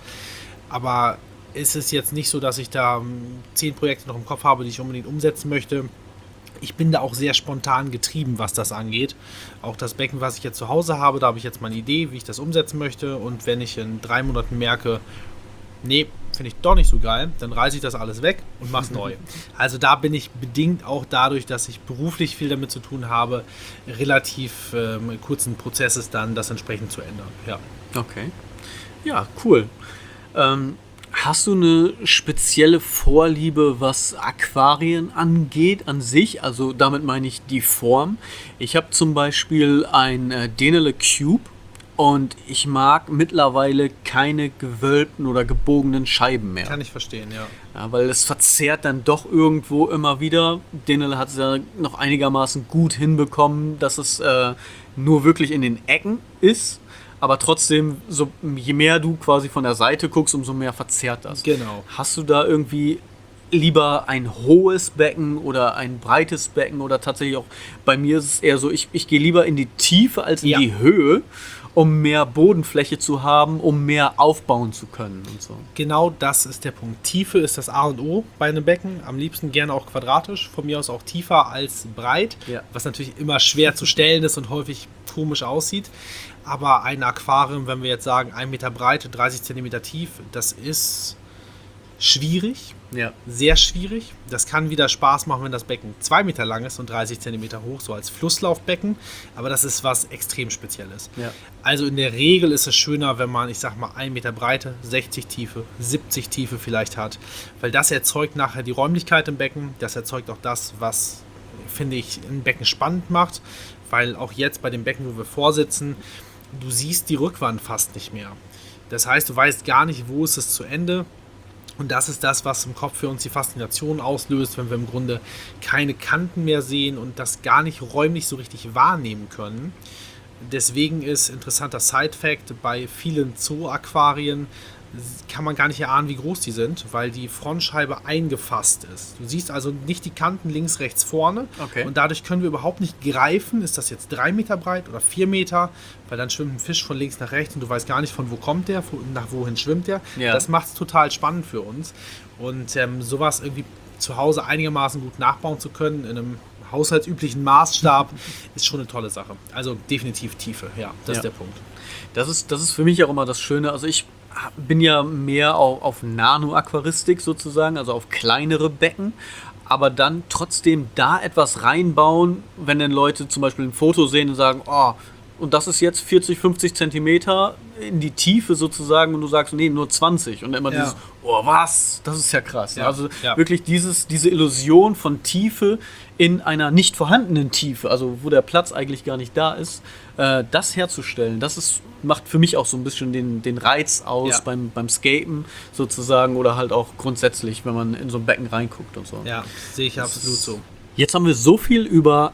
Aber es ist jetzt nicht so, dass ich da zehn Projekte noch im Kopf habe, die ich unbedingt umsetzen möchte. Ich bin da auch sehr spontan getrieben, was das angeht. Auch das Becken, was ich jetzt zu Hause habe, da habe ich jetzt mal eine Idee, wie ich das umsetzen möchte. Und wenn ich in drei Monaten merke, nee, finde ich doch nicht so geil, dann reiße ich das alles weg und mache es neu. Also da bin ich bedingt auch dadurch, dass ich beruflich viel damit zu tun habe, relativ ähm, kurzen Prozesses dann das entsprechend zu ändern. Ja. Okay. Ja, cool. Ähm, hast du eine spezielle Vorliebe, was Aquarien angeht an sich? Also damit meine ich die Form. Ich habe zum Beispiel ein äh, Denele Cube und ich mag mittlerweile keine gewölbten oder gebogenen Scheiben mehr. Kann ich verstehen, ja. Ja, weil es verzerrt dann doch irgendwo immer wieder. Denele hat es ja noch einigermaßen gut hinbekommen, dass es äh, nur wirklich in den Ecken ist. Aber trotzdem, so, je mehr du quasi von der Seite guckst, umso mehr verzerrt das. Genau. Hast du da irgendwie lieber ein hohes Becken oder ein breites Becken? Oder tatsächlich auch, bei mir ist es eher so, ich, ich gehe lieber in die Tiefe als in Ja. die Höhe, um mehr Bodenfläche zu haben, um mehr aufbauen zu können und so. Genau das ist der Punkt. Tiefe ist das A und O bei einem Becken. Am liebsten gerne auch quadratisch. Von mir aus auch tiefer als breit. Ja. Was natürlich immer schwer zu stellen ist und häufig komisch aussieht. Aber ein Aquarium, wenn wir jetzt sagen, ein Meter breit, dreißig Zentimeter tief, das ist schwierig. Ja. Sehr schwierig. Das kann wieder Spaß machen, wenn das Becken zwei Meter lang ist und dreißig Zentimeter hoch, so als Flusslaufbecken. Aber das ist was extrem Spezielles. Ja. Also in der Regel ist es schöner, wenn man, ich sag mal, ein Meter Breite, sechzig Tiefe, siebzig Tiefe vielleicht hat. Weil das erzeugt nachher die Räumlichkeit im Becken. Das erzeugt auch das, was, finde ich, ein Becken spannend macht. Weil auch jetzt bei dem Becken, wo wir vorsitzen, du siehst die Rückwand fast nicht mehr. Das heißt, du weißt gar nicht, wo ist es zu Ende. Und das ist das, was im Kopf für uns die Faszination auslöst, wenn wir im Grunde keine Kanten mehr sehen und das gar nicht räumlich so richtig wahrnehmen können. Deswegen ist interessanter Side-Fact, bei vielen Zoo-Aquarien kann man gar nicht erahnen, wie groß die sind, weil die Frontscheibe eingefasst ist. Du siehst also nicht die Kanten links, rechts, vorne. Okay. Und dadurch können wir überhaupt nicht greifen, ist das jetzt drei Meter breit oder vier Meter, weil dann schwimmt ein Fisch von links nach rechts und du weißt gar nicht, von wo kommt der, nach wohin schwimmt der. Ja. Das macht es total spannend für uns. Und ähm, sowas irgendwie zu Hause einigermaßen gut nachbauen zu können, in einem haushaltsüblichen Maßstab, ist schon eine tolle Sache. Also definitiv Tiefe, ja, das Ja. ist der Punkt. Das ist, das ist für mich auch immer das Schöne. Also ich bin ja mehr auf, auf Nano-Aquaristik sozusagen, also auf kleinere Becken, aber dann trotzdem da etwas reinbauen, wenn dann Leute zum Beispiel ein Foto sehen und sagen, oh, und das ist jetzt vierzig, fünfzig Zentimeter in die Tiefe sozusagen und du sagst, nee, nur zwanzig und immer Ja. dieses, oh was, das ist ja krass. Ja, Also ja. wirklich dieses, diese Illusion von Tiefe in einer nicht vorhandenen Tiefe, also wo der Platz eigentlich gar nicht da ist, äh, das herzustellen, das ist, macht für mich auch so ein bisschen den, den Reiz aus Ja. beim, beim Skaten sozusagen oder halt auch grundsätzlich, wenn man in so ein Becken reinguckt und so. Ja, sehe ich Das absolut ist- so. Jetzt haben wir so viel über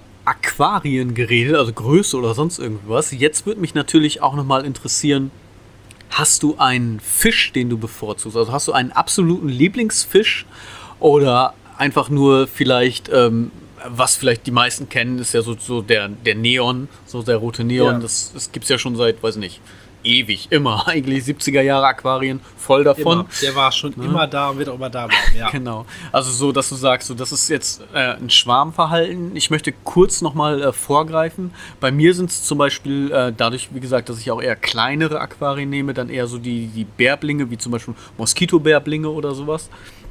Aquarien geredet, also Größe oder sonst irgendwas. Jetzt würde mich natürlich auch nochmal interessieren, hast du einen Fisch, den du bevorzugst? Also hast du einen absoluten Lieblingsfisch oder einfach nur vielleicht, ähm, was vielleicht die meisten kennen, ist ja so, so der, der Neon, so der rote Neon. Ja. Das, das gibt es ja schon seit, weiß nicht, ewig, immer. Eigentlich siebziger Jahre Aquarien, voll davon. Immer. Der war schon Ja. immer da und wird auch immer da bleiben. Ja. Genau. Also so, dass du sagst, so, das ist jetzt äh, ein Schwarmverhalten. Ich möchte kurz nochmal äh, vorgreifen. Bei mir sind es zum Beispiel äh, dadurch, wie gesagt, dass ich auch eher kleinere Aquarien nehme, dann eher so die, die Bärblinge, wie zum Beispiel Moskitobärblinge oder sowas.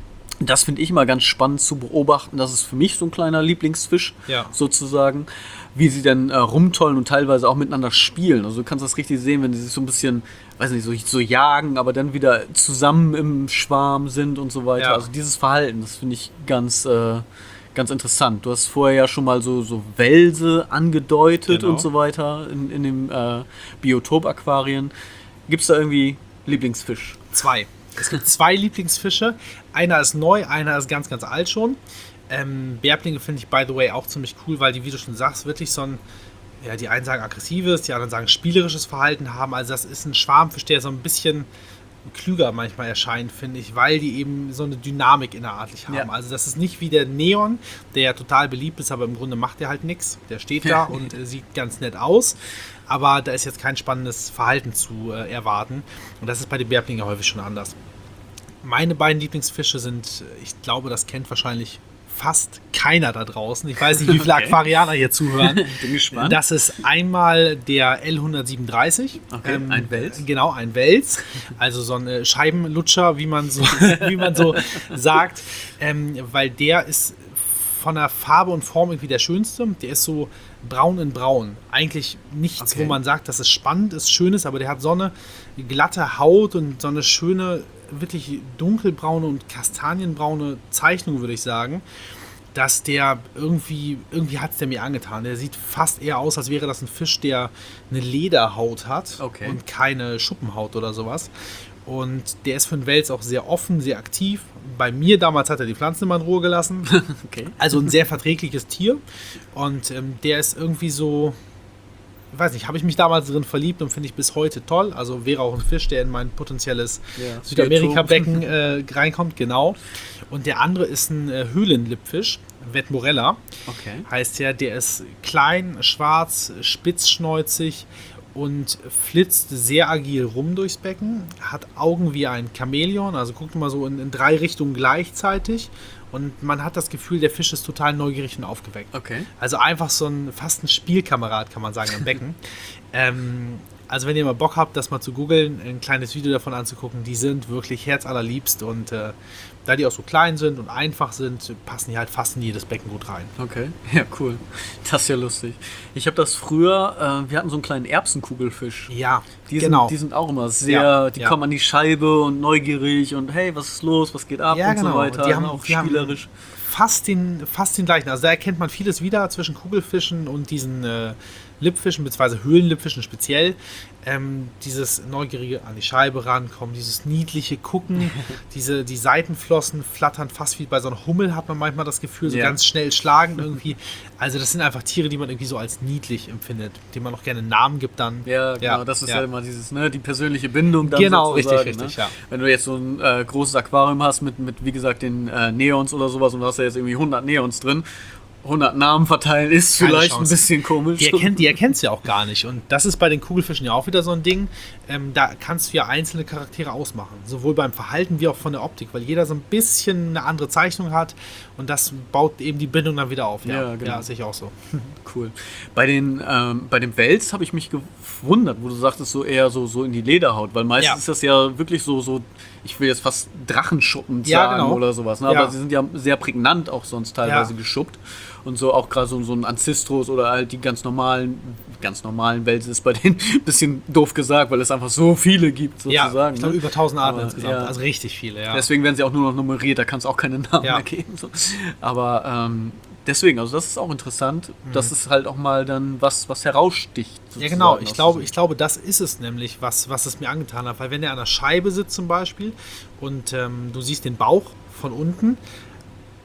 Das finde ich immer ganz spannend zu beobachten. Das ist für mich so ein kleiner Lieblingsfisch, Ja. sozusagen. Wie sie dann äh, rumtollen und teilweise auch miteinander spielen. Also du kannst das richtig sehen, wenn sie sich so ein bisschen, weiß nicht, so, so jagen, aber dann wieder zusammen im Schwarm sind und so weiter. Ja. Also dieses Verhalten, das finde ich ganz, äh, ganz interessant. Du hast vorher ja schon mal so, so Welse angedeutet Genau. und so weiter in, in dem äh, Biotop-Aquarien. Gibt es da irgendwie Lieblingsfisch? Zwei. Es gibt zwei Lieblingsfische. Einer ist neu, einer ist ganz, ganz alt schon. Ähm, Bärblinge finde ich, by the way, auch ziemlich cool, weil die, wie du schon sagst, wirklich so ein, ja, die einen sagen aggressives, die anderen sagen spielerisches Verhalten haben. Also das ist ein Schwarmfisch, der so ein bisschen klüger manchmal erscheint, finde ich, weil die eben so eine Dynamik innerartlich haben. Ja. Also das ist nicht wie der Neon, der ja total beliebt ist, aber im Grunde macht der halt nichts. Der steht da und äh, sieht ganz nett aus. Aber da ist jetzt kein spannendes Verhalten zu äh, erwarten. Und das ist bei den Bärblingen häufig schon anders. Meine beiden Lieblingsfische sind, ich glaube, das kennt wahrscheinlich fast keiner da draußen. Ich weiß nicht, wie viele Okay. Aquarianer hier zuhören. Bin gespannt. Das ist einmal der L hundertsiebenunddreißig. Okay, ein Wels. Genau, ein Wels. Also so ein äh, Scheibenlutscher, wie man so, wie man so sagt. Ähm, weil der ist von der Farbe und Form irgendwie der schönste. Der ist so braun in braun. Eigentlich nichts, Okay. wo man sagt, dass es spannend ist, schön ist, aber der hat so eine glatte Haut und so eine schöne, wirklich dunkelbraune und kastanienbraune Zeichnung, würde ich sagen, dass der irgendwie, irgendwie hat es der mir angetan. Der sieht fast eher aus, als wäre das ein Fisch, der eine Lederhaut hat Okay. und keine Schuppenhaut oder sowas. Und der ist für den Wels auch sehr offen, sehr aktiv. Bei mir damals hat er die Pflanzen immer in Ruhe gelassen. Okay. Also ein sehr verträgliches Tier. Und ähm, der ist irgendwie so, ich weiß nicht, habe ich mich damals drin verliebt und finde ich bis heute toll. Also wäre auch ein Fisch, der in mein potenzielles Ja. Südamerika-Becken äh, reinkommt, genau. Und der andere ist ein äh, Höhlenlippfisch, Vetmorella. Okay. Heißt ja, der ist klein, schwarz, spitzschnäuzig und flitzt sehr agil rum durchs Becken. Hat Augen wie ein Chamäleon, also guckt mal so in, in drei Richtungen gleichzeitig. Und man hat das Gefühl, der Fisch ist total neugierig und aufgeweckt. Okay. Also einfach so ein, fast ein Spielkamerad, kann man sagen, im Becken. ähm, also wenn ihr mal Bock habt, das mal zu googeln, ein kleines Video davon anzugucken, die sind wirklich herzallerliebst und äh, da die auch so klein sind und einfach sind, passen die halt fast in jedes Becken gut rein. Okay, ja, cool. Das ist ja lustig. Ich habe das früher, äh, wir hatten so einen kleinen Erbsenkugelfisch. Ja, Die, genau. sind, die sind auch immer sehr, Ja, die ja. kommen an die Scheibe und neugierig und hey, was ist los, was geht ab Ja, und genau. so weiter. Die haben- auch die haben- spielerisch. Fast den, fast den gleichen. Also da erkennt man vieles wieder zwischen Kugelfischen und diesen äh, Lippfischen, beziehungsweise Höhlenlippfischen speziell. Ähm, dieses neugierige an die Scheibe rankommen, dieses niedliche Gucken, diese, die Seitenflossen flattern fast wie bei so einem Hummel, hat man manchmal das Gefühl, so Ja. ganz schnell schlagen irgendwie. Also das sind einfach Tiere, die man irgendwie so als niedlich empfindet, denen man auch gerne einen Namen gibt dann. Ja, genau, Ja, das ist ja. ja. immer dieses, ne, die persönliche Bindung dann Genau, sozusagen, richtig, richtig, ne? ja. Wenn du jetzt so ein äh, großes Aquarium hast mit, mit, wie gesagt, den äh, Neons oder sowas und du hast ja jetzt irgendwie hundert Neons drin, hundert Namen verteilen ist Keine vielleicht Chance. ein bisschen komisch. Die erkennt die erkennt's ja auch gar nicht. Und das ist bei den Kugelfischen ja auch wieder so ein Ding. Ähm, da kannst du ja einzelne Charaktere ausmachen. Sowohl beim Verhalten wie auch von der Optik, weil jeder so ein bisschen eine andere Zeichnung hat und das baut eben die Bindung dann wieder auf. Ja, genau. Ja, sehe ich auch so. Cool. Bei den, ähm, bei dem Wels habe ich mich gewundert, wo du sagtest, so eher so, so in die Lederhaut, weil meistens Ja. ist das ja wirklich so, so, ich will jetzt fast Drachenschuppen Ja, sagen genau. oder sowas, ne? Ja. Aber sie sind ja sehr prägnant auch sonst teilweise Ja. geschuppt und so auch gerade so, so ein Ancestros oder halt die ganz normalen, ganz normalen Wels ist bei denen ein bisschen doof gesagt, weil es einfach so viele gibt Ja, sozusagen. ich glaube ne? über tausend Arten Aber, insgesamt. ja. Also richtig viele, ja. Deswegen werden sie auch nur noch nummeriert, da kannst du auch keine Namen Ja. mehr geben. So. Aber ähm, deswegen, also das ist auch interessant. Das ist halt auch mal dann was, was heraussticht. Ja, sozusagen genau. aus Ich glaube, diesem- ich glaube, das ist es nämlich, was, was es mir angetan hat. Weil wenn er an der Scheibe sitzt zum Beispiel und ähm, du siehst den Bauch von unten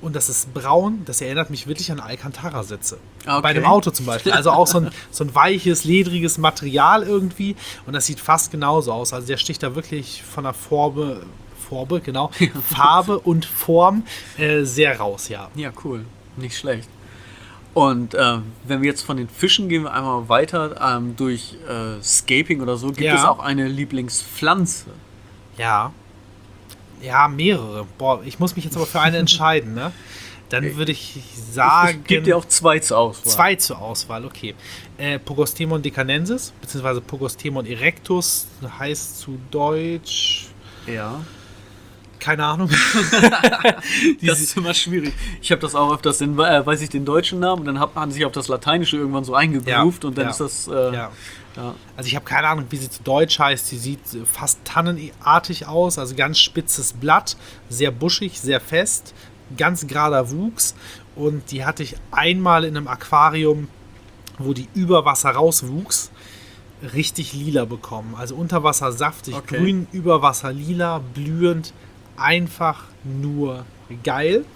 Und das ist braun, das erinnert mich wirklich an Alcantara-Sitze. Okay. Bei einem Auto zum Beispiel. Also auch so ein, so ein weiches, ledriges Material irgendwie. Und das sieht fast genauso aus. Also der sticht da wirklich von der Farbe, Farbe, genau, Farbe und Form äh, sehr raus, ja. Ja, cool. Nicht schlecht. Und äh, wenn wir jetzt von den Fischen gehen wir einmal weiter ähm, durch äh, Scaping oder so, gibt Ja. es auch eine Lieblingspflanze? Ja. Ja, mehrere. Boah, ich muss mich jetzt aber für eine entscheiden, ne? Dann würde ich sagen... Ich gebe dir auch zwei zur Auswahl. Zwei zur Auswahl, okay. Äh, Pogostemon deccanensis, beziehungsweise Pogostemon erectus, heißt zu Deutsch... Ja. Keine Ahnung. Das ist immer schwierig. Ich habe das auch öfters, den, äh, weiß ich den deutschen Namen, und dann hat man sich auf das Lateinische irgendwann so eingegroovt Ja, und dann ja, ist das... Äh, ja. ja. Also ich habe keine Ahnung, wie sie zu Deutsch heißt. Sie sieht fast tannenartig aus, also ganz spitzes Blatt, sehr buschig, sehr fest, ganz gerader Wuchs. Und die hatte ich einmal in einem Aquarium, wo die über Wasser rauswuchs, richtig lila bekommen. Also unter Wasser saftig, Okay. grün, über Wasser lila, blühend, einfach nur geil.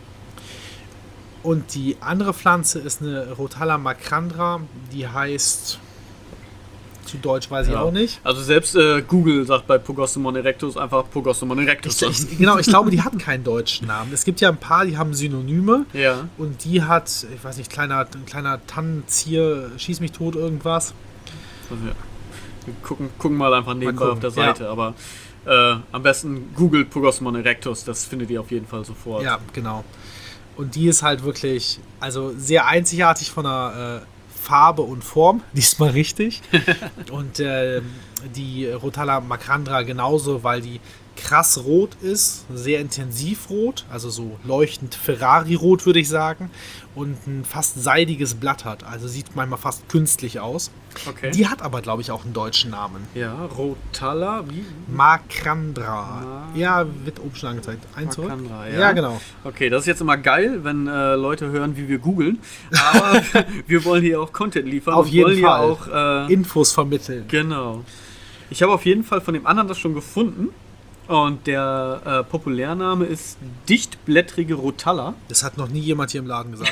Und die andere Pflanze ist eine Rotala macrandra, die heißt, zu Deutsch weiß ich Ja. auch nicht. Also selbst äh, Google sagt bei Pogostemon erectus einfach Pogostemon erectus. Ich, ich, genau, ich glaube, die hat keinen deutschen Namen. Es gibt ja ein paar, die haben Synonyme. Ja. Und die hat, ich weiß nicht, kleiner, ein kleiner Tannenzier, schieß mich tot, irgendwas. Also, ja. Wir gucken, gucken mal einfach nebenbei gucken, auf der Seite, ja. aber äh, am besten Google Pogostemon erectus, das findet ihr auf jeden Fall sofort. Ja, genau. Und die ist halt wirklich, also sehr einzigartig von der äh, Farbe und Form, diesmal richtig. Und äh, die Rotala macrandra genauso, weil die krass rot ist, sehr intensiv rot, also so leuchtend Ferrari-rot, würde ich sagen, und ein fast seidiges Blatt hat, also sieht manchmal fast künstlich aus. Okay. Die hat aber, glaube ich, auch einen deutschen Namen. Ja, Rotala, wie? Macrandra. Ma- Ja, wird oben schon angezeigt. Ein zurück. Macrandra, Ja. ja. genau. Okay, das ist jetzt immer geil, wenn äh, Leute hören, wie wir googeln. Aber wir wollen hier auch Content liefern. Auf und jeden wollen Fall. Hier auch, äh, Infos vermitteln. genau. Ich habe auf jeden Fall von dem anderen das schon gefunden. Und der äh, Populärname ist dichtblättrige Rotala. Das hat noch nie jemand hier im Laden gesagt.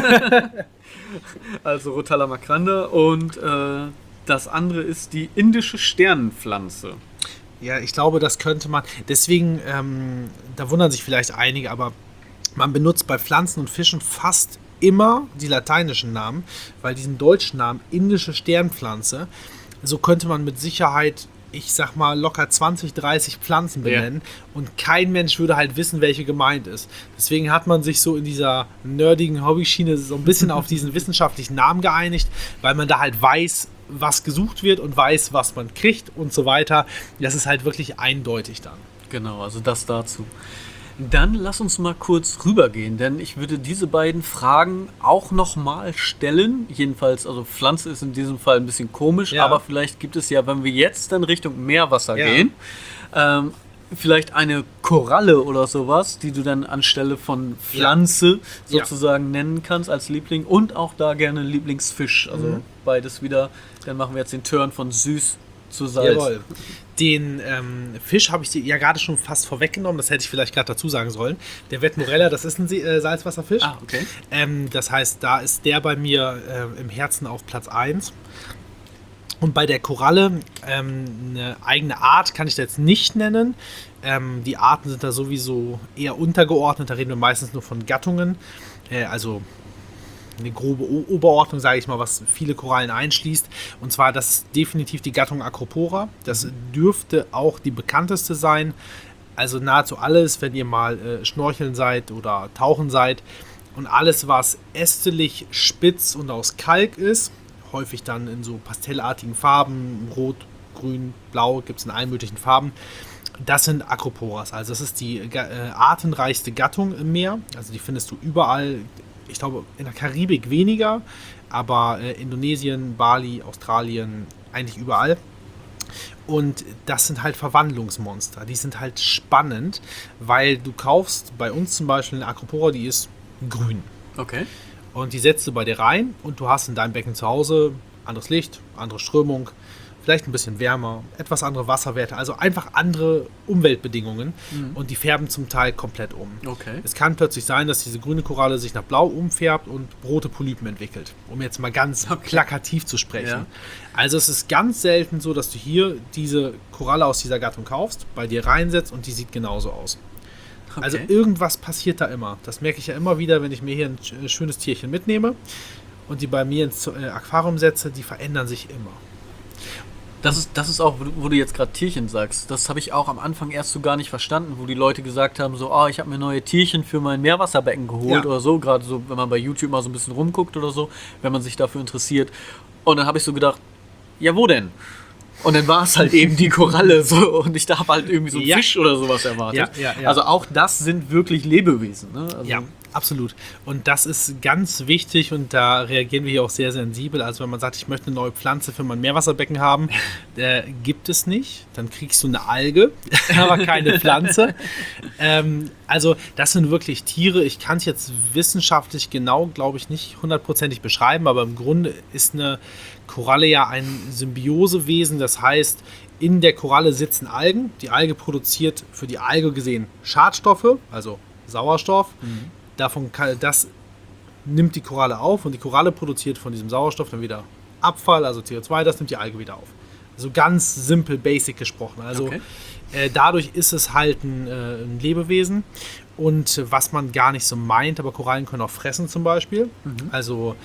Also Rotala macrandra. Und äh, das andere ist die indische Sternenpflanze. Ja, ich glaube, das könnte man. Deswegen, ähm, da wundern sich vielleicht einige, aber man benutzt bei Pflanzen und Fischen fast immer die lateinischen Namen, weil diesen deutschen Namen indische Sternpflanze, so könnte man mit Sicherheit, ich sag mal, locker zwanzig, dreißig Pflanzen benennen und kein Mensch würde halt wissen, welche gemeint ist. Deswegen hat man sich so in dieser nerdigen Hobbyschiene so ein bisschen auf diesen wissenschaftlichen Namen geeinigt, weil man da halt weiß, was gesucht wird und weiß, was man kriegt und so weiter. Das ist halt wirklich eindeutig dann. Genau, also das dazu. Dann lass uns mal kurz rübergehen, denn ich würde diese beiden Fragen auch nochmal stellen. Jedenfalls, also Pflanze ist in diesem Fall ein bisschen komisch, Ja. aber vielleicht gibt es ja, wenn wir jetzt dann Richtung Meerwasser Ja. gehen, ähm, vielleicht eine Koralle oder sowas, die du dann anstelle von Pflanze Ja. sozusagen nennen kannst als Liebling und auch da gerne Lieblingsfisch. Also Mhm. beides wieder. Dann machen wir jetzt den Turn von süß zu Salz. Jawohl. Den ähm, Fisch habe ich dir ja gerade schon fast vorweggenommen, das hätte ich vielleicht gerade dazu sagen sollen. Der Vetmorella, das ist ein See äh, Salzwasserfisch. Ah, okay. Ähm, das heißt, da ist der bei mir äh, im Herzen auf Platz eins. Und bei der Koralle, ähm, eine eigene Art kann ich da jetzt nicht nennen. Ähm, die Arten sind da sowieso eher untergeordnet, da reden wir meistens nur von Gattungen. Äh, also eine grobe O- Oberordnung, sage ich mal, was viele Korallen einschließt. Und zwar, das ist definitiv die Gattung Acropora. Das dürfte auch die bekannteste sein. Also nahezu alles, wenn ihr mal äh, schnorcheln seid oder tauchen seid. Und alles, was ästelig, spitz und aus Kalk ist, häufig dann in so pastellartigen Farben, rot, grün, blau, gibt es in allen möglichen Farben. Das sind Acroporas. Also das ist die äh, artenreichste Gattung im Meer. Also die findest du überall. Ich glaube, in der Karibik weniger, aber äh, Indonesien, Bali, Australien, eigentlich überall. Und das sind halt Verwandlungsmonster. Die sind halt spannend, weil du kaufst bei uns zum Beispiel eine Acropora, die ist grün. Okay. Und die setzt du bei dir rein und du hast in deinem Becken zu Hause anderes Licht, andere Strömung, vielleicht ein bisschen wärmer, etwas andere Wasserwerte, also einfach andere Umweltbedingungen mhm. und die färben zum Teil komplett um. Okay. Es kann plötzlich sein, dass diese grüne Koralle sich nach blau umfärbt und rote Polypen entwickelt, um jetzt mal ganz okay. plakativ zu sprechen. Ja. Also es ist ganz selten so, dass du hier diese Koralle aus dieser Gattung kaufst, bei dir reinsetzt und die sieht genauso aus. Okay. Also irgendwas passiert da immer. Das merke ich ja immer wieder, wenn ich mir hier ein schönes Tierchen mitnehme und die bei mir ins Aquarium setze, die verändern sich immer. Das ist, das ist auch, wo du jetzt gerade Tierchen sagst, das habe ich auch am Anfang erst so gar nicht verstanden, wo die Leute gesagt haben, so, oh, ich habe mir neue Tierchen für mein Meerwasserbecken geholt ja. oder so, gerade so, wenn man bei YouTube mal so ein bisschen rumguckt oder so, wenn man sich dafür interessiert. Und dann habe ich so gedacht, ja, wo denn? Und dann war es halt eben die Koralle so und ich da habe halt irgendwie so einen ja. Fisch oder sowas erwartet. Ja, ja, ja. Also auch das sind wirklich Lebewesen. Ne? Also ja, absolut. Und das ist ganz wichtig und da reagieren wir hier auch sehr sensibel. Also wenn man sagt, ich möchte eine neue Pflanze für mein Meerwasserbecken haben, äh, gibt es nicht. Dann kriegst du eine Alge, aber keine Pflanze. ähm, also das sind wirklich Tiere. Ich kann es jetzt wissenschaftlich genau, glaube ich, nicht hundertprozentig beschreiben, aber im Grunde ist eine Koralle ja ein Symbiosewesen, das heißt, in der Koralle sitzen Algen. Die Alge produziert für die Alge gesehen Schadstoffe, also Sauerstoff. Mhm. Davon kann, das nimmt die Koralle auf und die Koralle produziert von diesem Sauerstoff dann wieder Abfall, also C O zwei, das nimmt die Alge wieder auf. So ganz simpel, basic gesprochen. Also okay. äh, dadurch ist es halt ein, äh, ein Lebewesen und äh, was man gar nicht so meint, aber Korallen können auch fressen zum Beispiel. Mhm. Also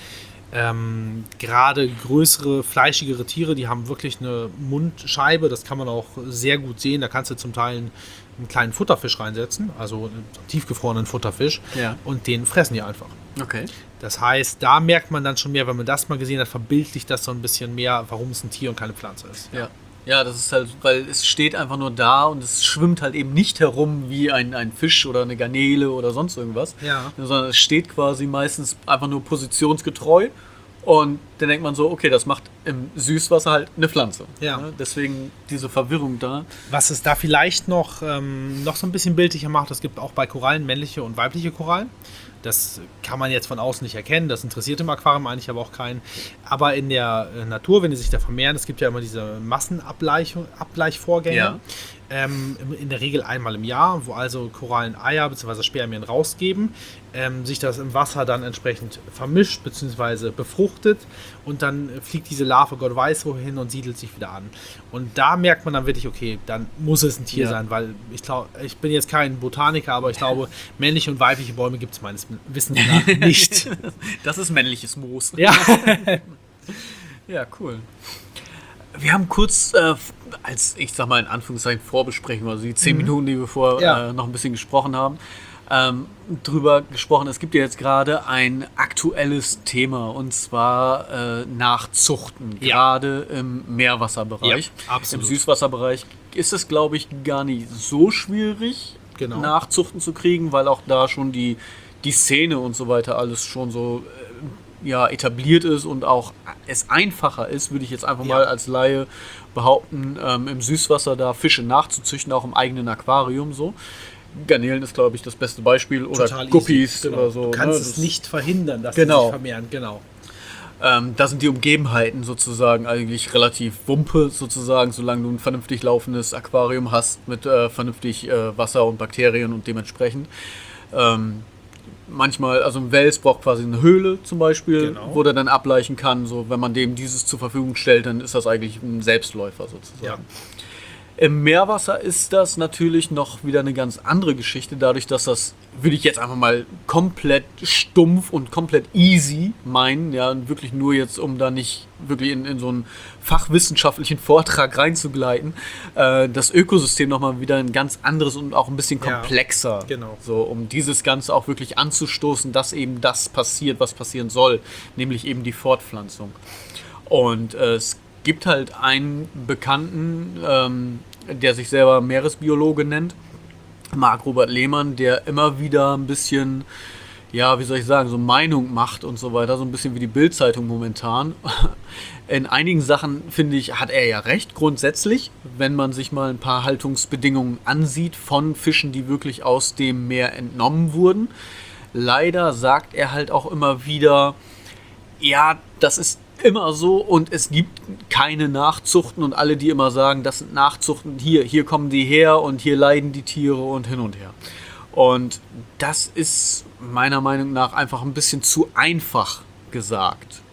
Ähm, gerade größere, fleischigere Tiere, die haben wirklich eine Mundscheibe, das kann man auch sehr gut sehen. Da kannst du zum Teil einen, einen kleinen Futterfisch reinsetzen, also einen tiefgefrorenen Futterfisch, ja. und den fressen die einfach. Okay. Das heißt, da merkt man dann schon mehr, wenn man das mal gesehen hat, verbildlicht das so ein bisschen mehr, warum es ein Tier und keine Pflanze ist. Ja. Ja, das ist halt, weil es steht einfach nur da und es schwimmt halt eben nicht herum wie ein, ein Fisch oder eine Garnele oder sonst irgendwas. Ja. Sondern es steht quasi meistens einfach nur positionsgetreu und dann denkt man so, okay, das macht im Süßwasser halt eine Pflanze. Ja. Ja, deswegen diese Verwirrung da. Was es da vielleicht noch, ähm, noch so ein bisschen bildlicher macht, es gibt auch bei Korallen männliche und weibliche Korallen. Das kann man jetzt von außen nicht erkennen, das interessiert im Aquarium eigentlich aber auch keinen. Aber in der Natur, wenn die sich da vermehren, es gibt ja immer diese Massenabgleichvorgänge, ja. ähm, in der Regel einmal im Jahr, wo also Korallen Eier bzw. Spermien rausgeben, ähm, sich das im Wasser dann entsprechend vermischt bzw. befruchtet und dann fliegt diese Larve Gott weiß wohin und siedelt sich wieder an. Und da merkt man dann wirklich, okay, dann muss es ein Tier ja. sein, weil ich glaube, ich bin jetzt kein Botaniker, aber ich glaube, männliche und weibliche Bäume gibt es meines Wissens nach nicht. Das ist männliches Moos. Ja. Ja, cool. Wir haben kurz, äh, als ich sag mal in Anführungszeichen Vorbesprechung, also die zehn mhm. Minuten, die wir vorher ja. äh, noch ein bisschen gesprochen haben, ähm, drüber gesprochen. Es gibt ja jetzt gerade ein aktuelles Thema und zwar äh, Nachzuchten, ja. gerade im Meerwasserbereich. Ja, absolut. Im Süßwasserbereich ist es, glaube ich, gar nicht so schwierig, genau. Nachzuchten zu kriegen, weil auch da schon die, die Szene und so weiter alles schon so äh, ja, etabliert ist und auch es einfacher ist, würde ich jetzt einfach ja. mal als Laie behaupten, ähm, im Süßwasser da Fische nachzuzüchten, auch im eigenen Aquarium so. Garnelen ist, glaube ich, das beste Beispiel. Oder total Guppies genau. oder so. Du kannst ne? es nicht verhindern, dass genau. sie sich vermehren. Genau. Ähm, da sind die Umgebenheiten sozusagen eigentlich relativ wumpe, sozusagen, solange du ein vernünftig laufendes Aquarium hast mit äh, vernünftig äh, Wasser und Bakterien und dementsprechend. Ähm, manchmal, also ein Wels braucht quasi eine Höhle zum Beispiel, genau. wo der dann ableichen kann. So, wenn man dem dieses zur Verfügung stellt, dann ist das eigentlich ein Selbstläufer sozusagen. Ja. Im Meerwasser ist das natürlich noch wieder eine ganz andere Geschichte, dadurch, dass das, würde ich jetzt einfach mal komplett stumpf und komplett easy meinen, ja, und wirklich nur jetzt, um da nicht wirklich in, in so einen fachwissenschaftlichen Vortrag reinzugleiten, äh, das Ökosystem nochmal wieder ein ganz anderes und auch ein bisschen komplexer, ja, genau. so, um dieses Ganze auch wirklich anzustoßen, dass eben das passiert, was passieren soll, nämlich eben die Fortpflanzung. Und äh, es gibt halt einen Bekannten, ähm, der sich selber Meeresbiologe nennt, Marc Robert Lehmann, der immer wieder ein bisschen, ja, wie soll ich sagen, so Meinung macht und so weiter, so ein bisschen wie die Bild-Zeitung momentan. In einigen Sachen, finde ich, hat er ja recht, grundsätzlich, wenn man sich mal ein paar Haltungsbedingungen ansieht von Fischen, die wirklich aus dem Meer entnommen wurden. Leider sagt er halt auch immer wieder, ja, das ist immer so und es gibt keine Nachzuchten und alle, die immer sagen, das sind Nachzuchten, hier, hier kommen die her und hier leiden die Tiere und hin und her. Und das ist meiner Meinung nach einfach ein bisschen zu einfach gesagt.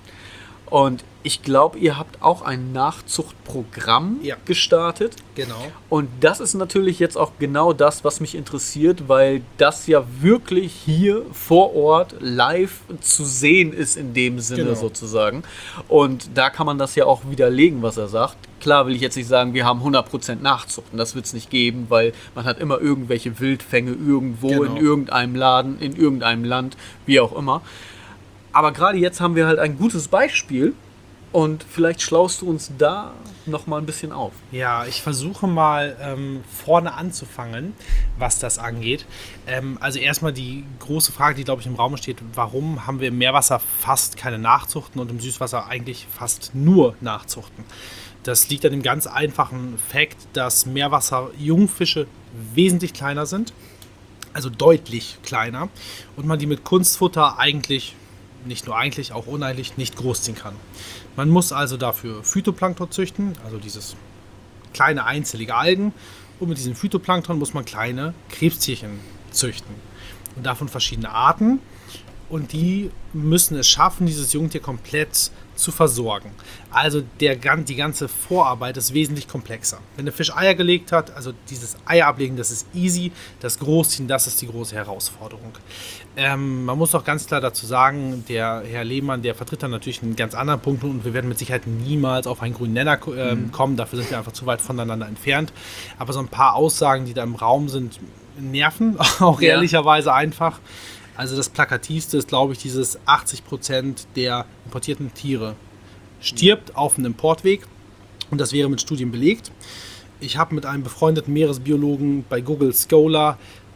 Und ich glaube, ihr habt auch ein Nachzuchtprogramm ja. gestartet. Genau. Und das ist natürlich jetzt auch genau das, was mich interessiert, weil das ja wirklich hier vor Ort live zu sehen ist in dem Sinne genau. sozusagen. Und da kann man das ja auch widerlegen, was er sagt. Klar will ich jetzt nicht sagen, wir haben hundert Prozent Nachzuchten. Das wird es nicht geben, weil man hat immer irgendwelche Wildfänge irgendwo, genau. in irgendeinem Laden, in irgendeinem Land, wie auch immer. Aber gerade jetzt haben wir halt ein gutes Beispiel und vielleicht schlaust du uns da noch mal ein bisschen auf. Ja, ich versuche mal ähm, vorne anzufangen, was das angeht. Ähm, also erstmal die große Frage, die glaube ich im Raum steht, warum haben wir im Meerwasser fast keine Nachzuchten und im Süßwasser eigentlich fast nur Nachzuchten? Das liegt an dem ganz einfachen Fakt, dass Meerwasser-Jungfische wesentlich kleiner sind, also deutlich kleiner und man die mit Kunstfutter eigentlich nicht nur eigentlich, auch uneigentlich nicht großziehen kann. Man muss also dafür Phytoplankton züchten, also dieses kleine einzellige Algen. Und mit diesem Phytoplankton muss man kleine Krebstierchen züchten. Und davon verschiedene Arten. Und die müssen es schaffen, dieses Jungtier komplett zu versorgen. Also der, die ganze Vorarbeit ist wesentlich komplexer. Wenn der Fisch Eier gelegt hat, also dieses Eier ablegen, das ist easy. Das Großziehen, das ist die große Herausforderung. Ähm, man muss auch ganz klar dazu sagen, der Herr Lehmann, der vertritt dann natürlich einen ganz anderen Punkt und wir werden mit Sicherheit niemals auf einen grünen Nenner äh, mhm. kommen. Dafür sind wir einfach zu weit voneinander entfernt. Aber so ein paar Aussagen, die da im Raum sind, nerven auch ja. ehrlicherweise einfach. Also das Plakativste ist, glaube ich, dieses achtzig Prozent der importierten Tiere stirbt auf dem Importweg. Und das wäre mit Studien belegt. Ich habe mit einem befreundeten Meeresbiologen bei Google Scholar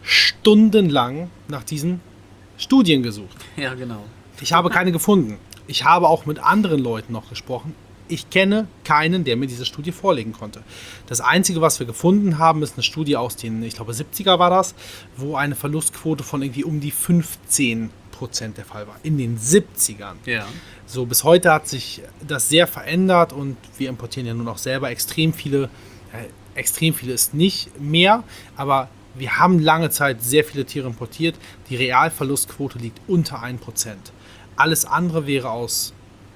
stundenlang nach diesen Studien gesucht. Ja, genau. Ich habe keine gefunden. Ich habe auch mit anderen Leuten noch gesprochen. Ich kenne keinen, der mir diese Studie vorlegen konnte. Das Einzige, was wir gefunden haben, ist eine Studie aus den, ich glaube, siebziger war das, wo eine Verlustquote von irgendwie um die fünfzehn Prozent der Fall war. In den siebzigern. Ja. So, bis heute hat sich das sehr verändert und wir importieren ja nun auch selber extrem viele, äh, extrem viele ist nicht mehr, aber wir haben lange Zeit sehr viele Tiere importiert. Die Realverlustquote liegt unter ein Prozent. Alles andere wäre aus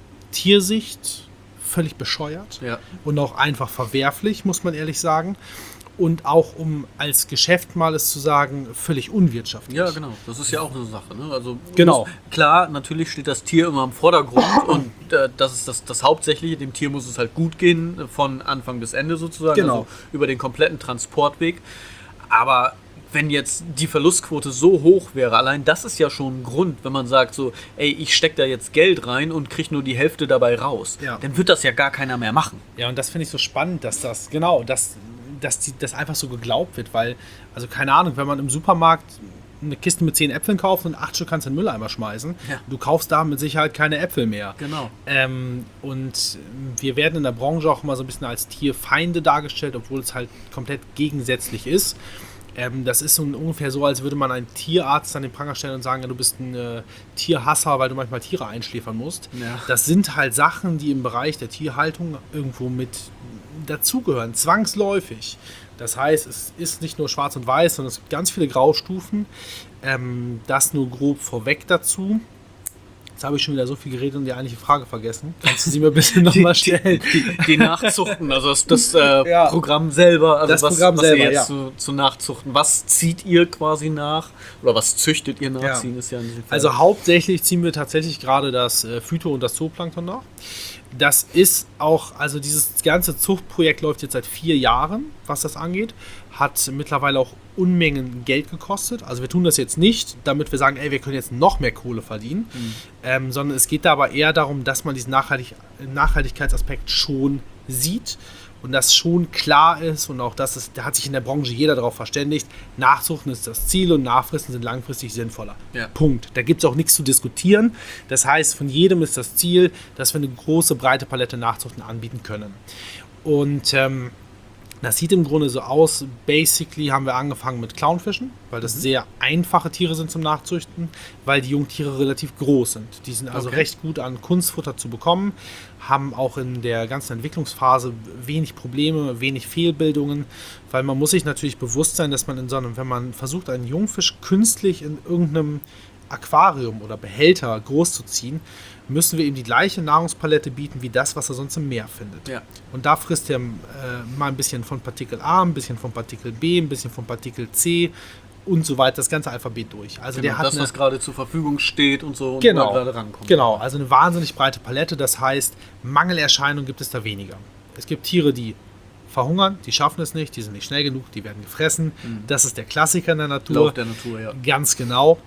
Tiersicht völlig bescheuert ja. und auch einfach verwerflich, muss man ehrlich sagen. Und auch, um als Geschäft mal es zu sagen, völlig unwirtschaftlich. Ja, genau. Das ist ja auch eine Sache. Ne? Also genau. muss, klar, natürlich steht das Tier immer im Vordergrund und äh, das ist das, das Hauptsächliche. Dem Tier muss es halt gut gehen, von Anfang bis Ende sozusagen, genau. also über den kompletten Transportweg. Aber wenn jetzt die Verlustquote so hoch wäre, allein das ist ja schon ein Grund, wenn man sagt so, ey, ich stecke da jetzt Geld rein und kriege nur die Hälfte dabei raus, ja. dann wird das ja gar keiner mehr machen. Ja, und das finde ich so spannend, dass das, genau, dass, dass die, das einfach so geglaubt wird, weil, also keine Ahnung, wenn man im Supermarkt eine Kiste mit zehn Äpfeln kauft und acht Stück kannst du in den Mülleimer schmeißen, ja. du kaufst da mit Sicherheit keine Äpfel mehr. Genau. Ähm, und wir werden in der Branche auch immer so ein bisschen als Tierfeinde dargestellt, obwohl es halt komplett gegensätzlich ist. Ähm, das ist so ungefähr so, als würde man einen Tierarzt an den Pranger stellen und sagen, ja, du bist ein äh, Tierhasser, weil du manchmal Tiere einschläfern musst. Ja. Das sind halt Sachen, die im Bereich der Tierhaltung irgendwo mit dazugehören, zwangsläufig. Das heißt, es ist nicht nur schwarz und weiß, sondern es gibt ganz viele Graustufen. Ähm, das nur grob vorweg dazu. Jetzt habe ich schon wieder so viel geredet und die eigentliche Frage vergessen. Kannst du sie mir ein bisschen nochmal stellen? Die, die, die Nachzuchten, also das, das äh, ja. Programm selber, also das was, Programm was selber, ihr jetzt ja. zu, zu Nachzuchten, was zieht ihr quasi nach? Oder was züchtet ihr nachziehen? Ja. Ist ja in diesem Fall. Also hauptsächlich ziehen wir tatsächlich gerade das äh, Phyto- und das Zooplankton nach. Das ist auch, also dieses ganze Zuchtprojekt läuft jetzt seit vier Jahren, was das angeht. Hat mittlerweile auch Unmengen Geld gekostet. Also wir tun das jetzt nicht, damit wir sagen, ey, wir können jetzt noch mehr Kohle verdienen, mhm. ähm, sondern es geht da aber eher darum, dass man diesen Nachhaltig- Nachhaltigkeitsaspekt schon sieht und das schon klar ist und auch das ist, da hat sich in der Branche jeder darauf verständigt, Nachzuchten ist das Ziel und Nachfristen sind langfristig sinnvoller. Ja. Punkt. Da gibt es auch nichts zu diskutieren. Das heißt, von jedem ist das Ziel, dass wir eine große, breite Palette Nachzuchten anbieten können. Und ähm, Das sieht im Grunde so aus. Basically haben wir angefangen mit Clownfischen, weil das mhm. sehr einfache Tiere sind zum Nachzüchten, weil die Jungtiere relativ groß sind. Die sind also okay. recht gut an Kunstfutter zu bekommen, haben auch in der ganzen Entwicklungsphase wenig Probleme, wenig Fehlbildungen, weil man muss sich natürlich bewusst sein, dass man in so einem, wenn man versucht, einen Jungfisch künstlich in irgendeinem Aquarium oder Behälter groß zu ziehen, müssen wir ihm die gleiche Nahrungspalette bieten wie das, was er sonst im Meer findet. Ja. Und da frisst er äh, mal ein bisschen von Partikel A, ein bisschen von Partikel B, ein bisschen von Partikel C und so weiter, das ganze Alphabet durch. Also genau, der hat das, eine, was gerade zur Verfügung steht und so, und genau, gerade rankommt. Genau, also eine wahnsinnig breite Palette, das heißt, Mangelerscheinungen gibt es da weniger. Es gibt Tiere, die verhungern, die schaffen es nicht, die sind nicht schnell genug, die werden gefressen. Mhm. Das ist der Klassiker in der Natur. Lauf der Natur, ja. Ganz genau.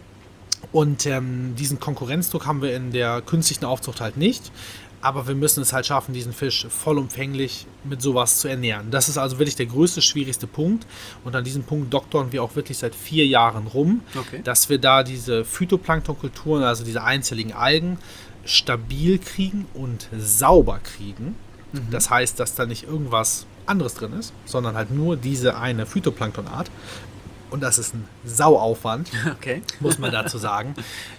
Und ähm, diesen Konkurrenzdruck haben wir in der künstlichen Aufzucht halt nicht. Aber wir müssen es halt schaffen, diesen Fisch vollumfänglich mit sowas zu ernähren. Das ist also wirklich der größte, schwierigste Punkt. Und an diesem Punkt doktoren wir auch wirklich seit vier Jahren rum, okay. dass wir da diese Phytoplanktonkulturen, also diese einzelligen Algen, stabil kriegen und sauber kriegen. Mhm. Das heißt, dass da nicht irgendwas anderes drin ist, sondern halt nur diese eine Phytoplanktonart. Und das ist ein Sauaufwand, okay. muss man dazu sagen.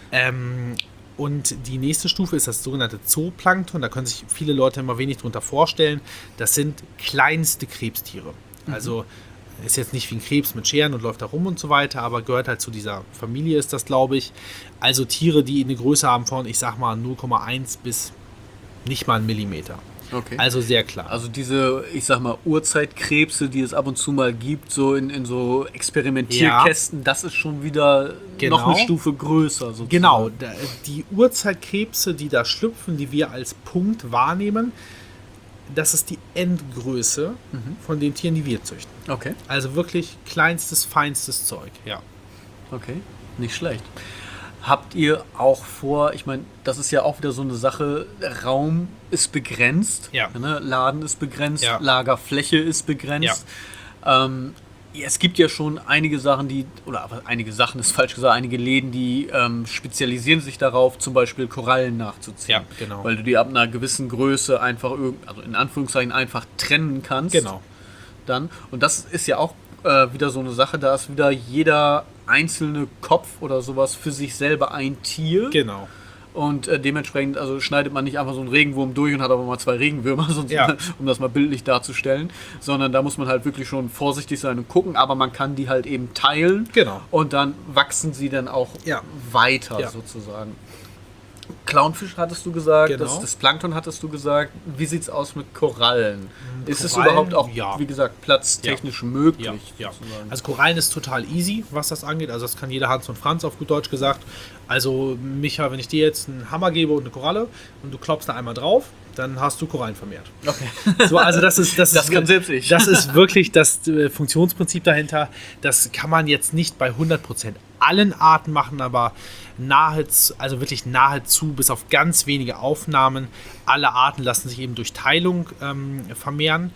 ähm, und die nächste Stufe ist das sogenannte Zooplankton. Da können sich viele Leute immer wenig drunter vorstellen. Das sind kleinste Krebstiere. Mhm. Also ist jetzt nicht wie ein Krebs mit Scheren und läuft da rum und so weiter, aber gehört halt zu dieser Familie, ist das, glaube ich. Also Tiere, die eine Größe haben von, ich sag mal, null Komma eins bis nicht mal einen Millimeter. Okay. Also sehr klar. Also diese, ich sag mal, Urzeitkrebse, die es ab und zu mal gibt, so in, in so Experimentierkästen, ja. das ist schon wieder genau. noch eine Stufe größer. Sozusagen. Genau, die Urzeitkrebse, die da schlüpfen, die wir als Punkt wahrnehmen, das ist die Endgröße mhm. von den Tieren, die wir züchten. Okay. Also wirklich kleinstes, feinstes Zeug, ja. Okay, nicht schlecht. Habt ihr auch vor, ich meine, das ist ja auch wieder so eine Sache, Raum ist begrenzt, ja. ne? Laden ist begrenzt, ja. Lagerfläche ist begrenzt. Ja. Ähm, ja, es gibt ja schon einige Sachen, die, oder einige Sachen ist falsch gesagt, einige Läden, die ähm, spezialisieren sich darauf, zum Beispiel Korallen nachzuziehen. Ja, genau. Weil du die ab einer gewissen Größe einfach, also in Anführungszeichen einfach trennen kannst. Genau. Dann. Und das ist ja auch äh, wieder so eine Sache, da ist wieder jeder einzelne Kopf oder sowas für sich selber ein Tier. Genau. Und äh, dementsprechend also schneidet man nicht einfach so einen Regenwurm durch und hat aber mal zwei Regenwürmer, sonst, ja. um das mal bildlich darzustellen, sondern da muss man halt wirklich schon vorsichtig sein und gucken, aber man kann die halt eben teilen. Genau. Und dann wachsen sie dann auch ja. weiter ja. sozusagen. Clownfisch hattest du gesagt, genau. das, das Plankton hattest du gesagt. Wie sieht es aus mit Korallen? Korallen, ist es überhaupt auch, ja. wie gesagt, platztechnisch ja. möglich? Ja. Ja. Also Korallen ist total easy, was das angeht. Also das kann jeder Hans und Franz, auf gut Deutsch gesagt. Also Micha, wenn ich dir jetzt einen Hammer gebe und eine Koralle und du klopfst da einmal drauf, dann hast du Korallen vermehrt. Okay. So, also das ist das, das ist, kann selbst ich. Das ist wirklich das äh, Funktionsprinzip dahinter. Das kann man jetzt nicht bei hundert Prozent allen Arten machen, aber nahezu, also wirklich nahezu, bis auf ganz wenige Aufnahmen, alle Arten lassen sich eben durch Teilung ähm, vermehren.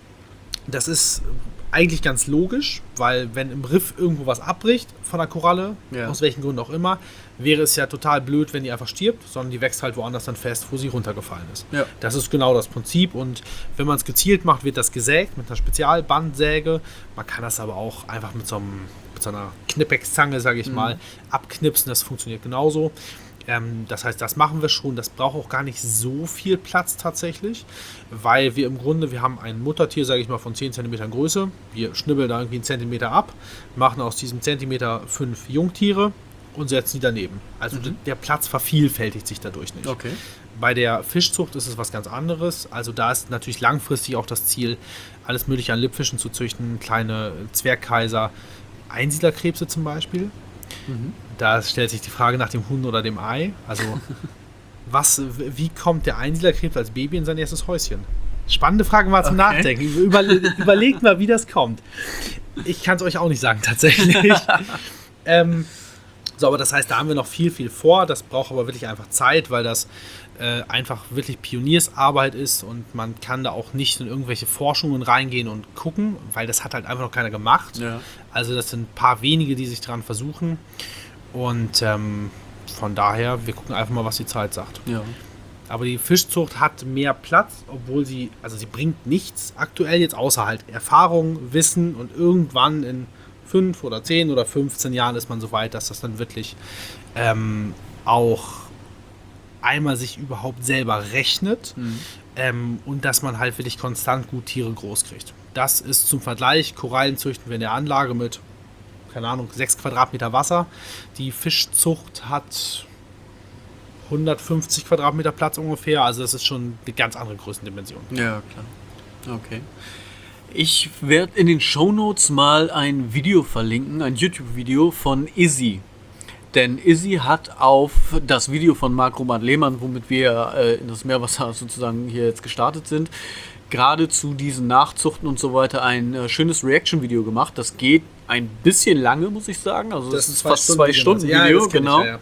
Das ist eigentlich ganz logisch, weil wenn im Riff irgendwo was abbricht von der Koralle, ja. aus welchen Gründen auch immer, wäre es ja total blöd, wenn die einfach stirbt, sondern die wächst halt woanders dann fest, wo sie runtergefallen ist. Ja. Das ist genau das Prinzip und wenn man es gezielt macht, wird das gesägt mit einer Spezialbandsäge. Man kann das aber auch einfach mit so, einem, mit so einer Knipex-Zange, sage ich mhm. mal, abknipsen. Das funktioniert genauso. Ähm, das heißt, das machen wir schon. Das braucht auch gar nicht so viel Platz tatsächlich, weil wir im Grunde, wir haben ein Muttertier, sage ich mal, von zehn Zentimetern Größe. Wir schnibbeln da irgendwie einen Zentimeter ab, machen aus diesem Zentimeter fünf Jungtiere und setzen die daneben. Also mhm. der Platz vervielfältigt sich dadurch nicht. Okay. Bei der Fischzucht ist es was ganz anderes. Also da ist natürlich langfristig auch das Ziel, alles mögliche an Lippfischen zu züchten, kleine Zwergkaiser, Einsiedlerkrebse zum Beispiel. Mhm. Da stellt sich die Frage nach dem Huhn oder dem Ei. Also was, wie kommt der Einsiedlerkrebs als Baby in sein erstes Häuschen? Spannende Frage mal zum okay. Nachdenken. Über, überlegt mal, wie das kommt. Ich kann es euch auch nicht sagen, tatsächlich. ähm, so, aber das heißt, da haben wir noch viel, viel vor. Das braucht aber wirklich einfach Zeit, weil das äh, einfach wirklich Pioniersarbeit ist und man kann da auch nicht in irgendwelche Forschungen reingehen und gucken, weil das hat halt einfach noch keiner gemacht. Ja. Also das sind ein paar wenige, die sich daran versuchen und ähm, von daher, wir gucken einfach mal, was die Zeit sagt. Ja. Aber die Fischzucht hat mehr Platz, obwohl sie, also sie bringt nichts aktuell jetzt, außer halt Erfahrung, Wissen und irgendwann in fünf oder zehn oder fünfzehn Jahren ist man so weit, dass das dann wirklich ähm, auch einmal sich überhaupt selber rechnet mhm. ähm, und dass man halt wirklich konstant gut Tiere groß kriegt. Das ist zum Vergleich, Korallen züchten wir in der Anlage mit, keine Ahnung, sechs Quadratmeter Wasser. Die Fischzucht hat hundertfünfzig Quadratmeter Platz ungefähr, also das ist schon eine ganz andere Größendimension. Ja, klar. Okay. Ich werde in den Shownotes mal ein Video verlinken, ein YouTube-Video von Izzy. Denn Izzy hat auf das Video von Marc Roman Lehmann, womit wir äh, in das Meerwasser sozusagen hier jetzt gestartet sind, gerade zu diesen Nachzuchten und so weiter ein äh, schönes Reaction-Video gemacht. Das geht ein bisschen lange, muss ich sagen. Also das, das ist fast zwei Stunden Video, ja, genau. Ich, ja, ja.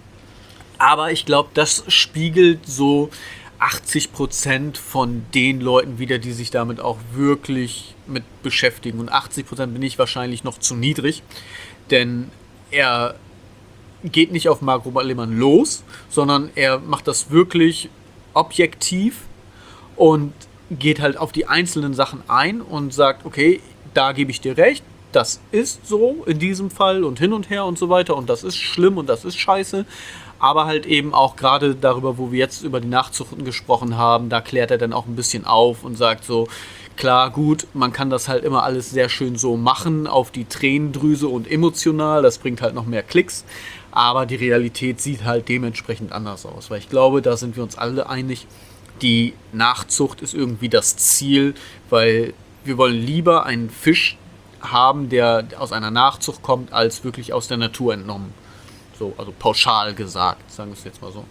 Aber ich glaube, das spiegelt so achtzig Prozent von den Leuten wieder, die sich damit auch wirklich mit beschäftigen. Und achtzig Prozent bin ich wahrscheinlich noch zu niedrig, denn er geht nicht auf Marc Roman Lehmann los, sondern er macht das wirklich objektiv und geht halt auf die einzelnen Sachen ein und sagt, okay, da gebe ich dir recht, das ist so in diesem Fall und hin und her und so weiter und das ist schlimm und das ist scheiße. Aber halt eben auch gerade darüber, wo wir jetzt über die Nachzuchten gesprochen haben, da klärt er dann auch ein bisschen auf und sagt so, klar, gut, man kann das halt immer alles sehr schön so machen, auf die Tränendrüse und emotional, das bringt halt noch mehr Klicks, aber die Realität sieht halt dementsprechend anders aus, weil ich glaube, da sind wir uns alle einig, die Nachzucht ist irgendwie das Ziel, weil wir wollen lieber einen Fisch haben, der aus einer Nachzucht kommt, als wirklich aus der Natur entnommen. So, also pauschal gesagt, sagen wir es jetzt mal so.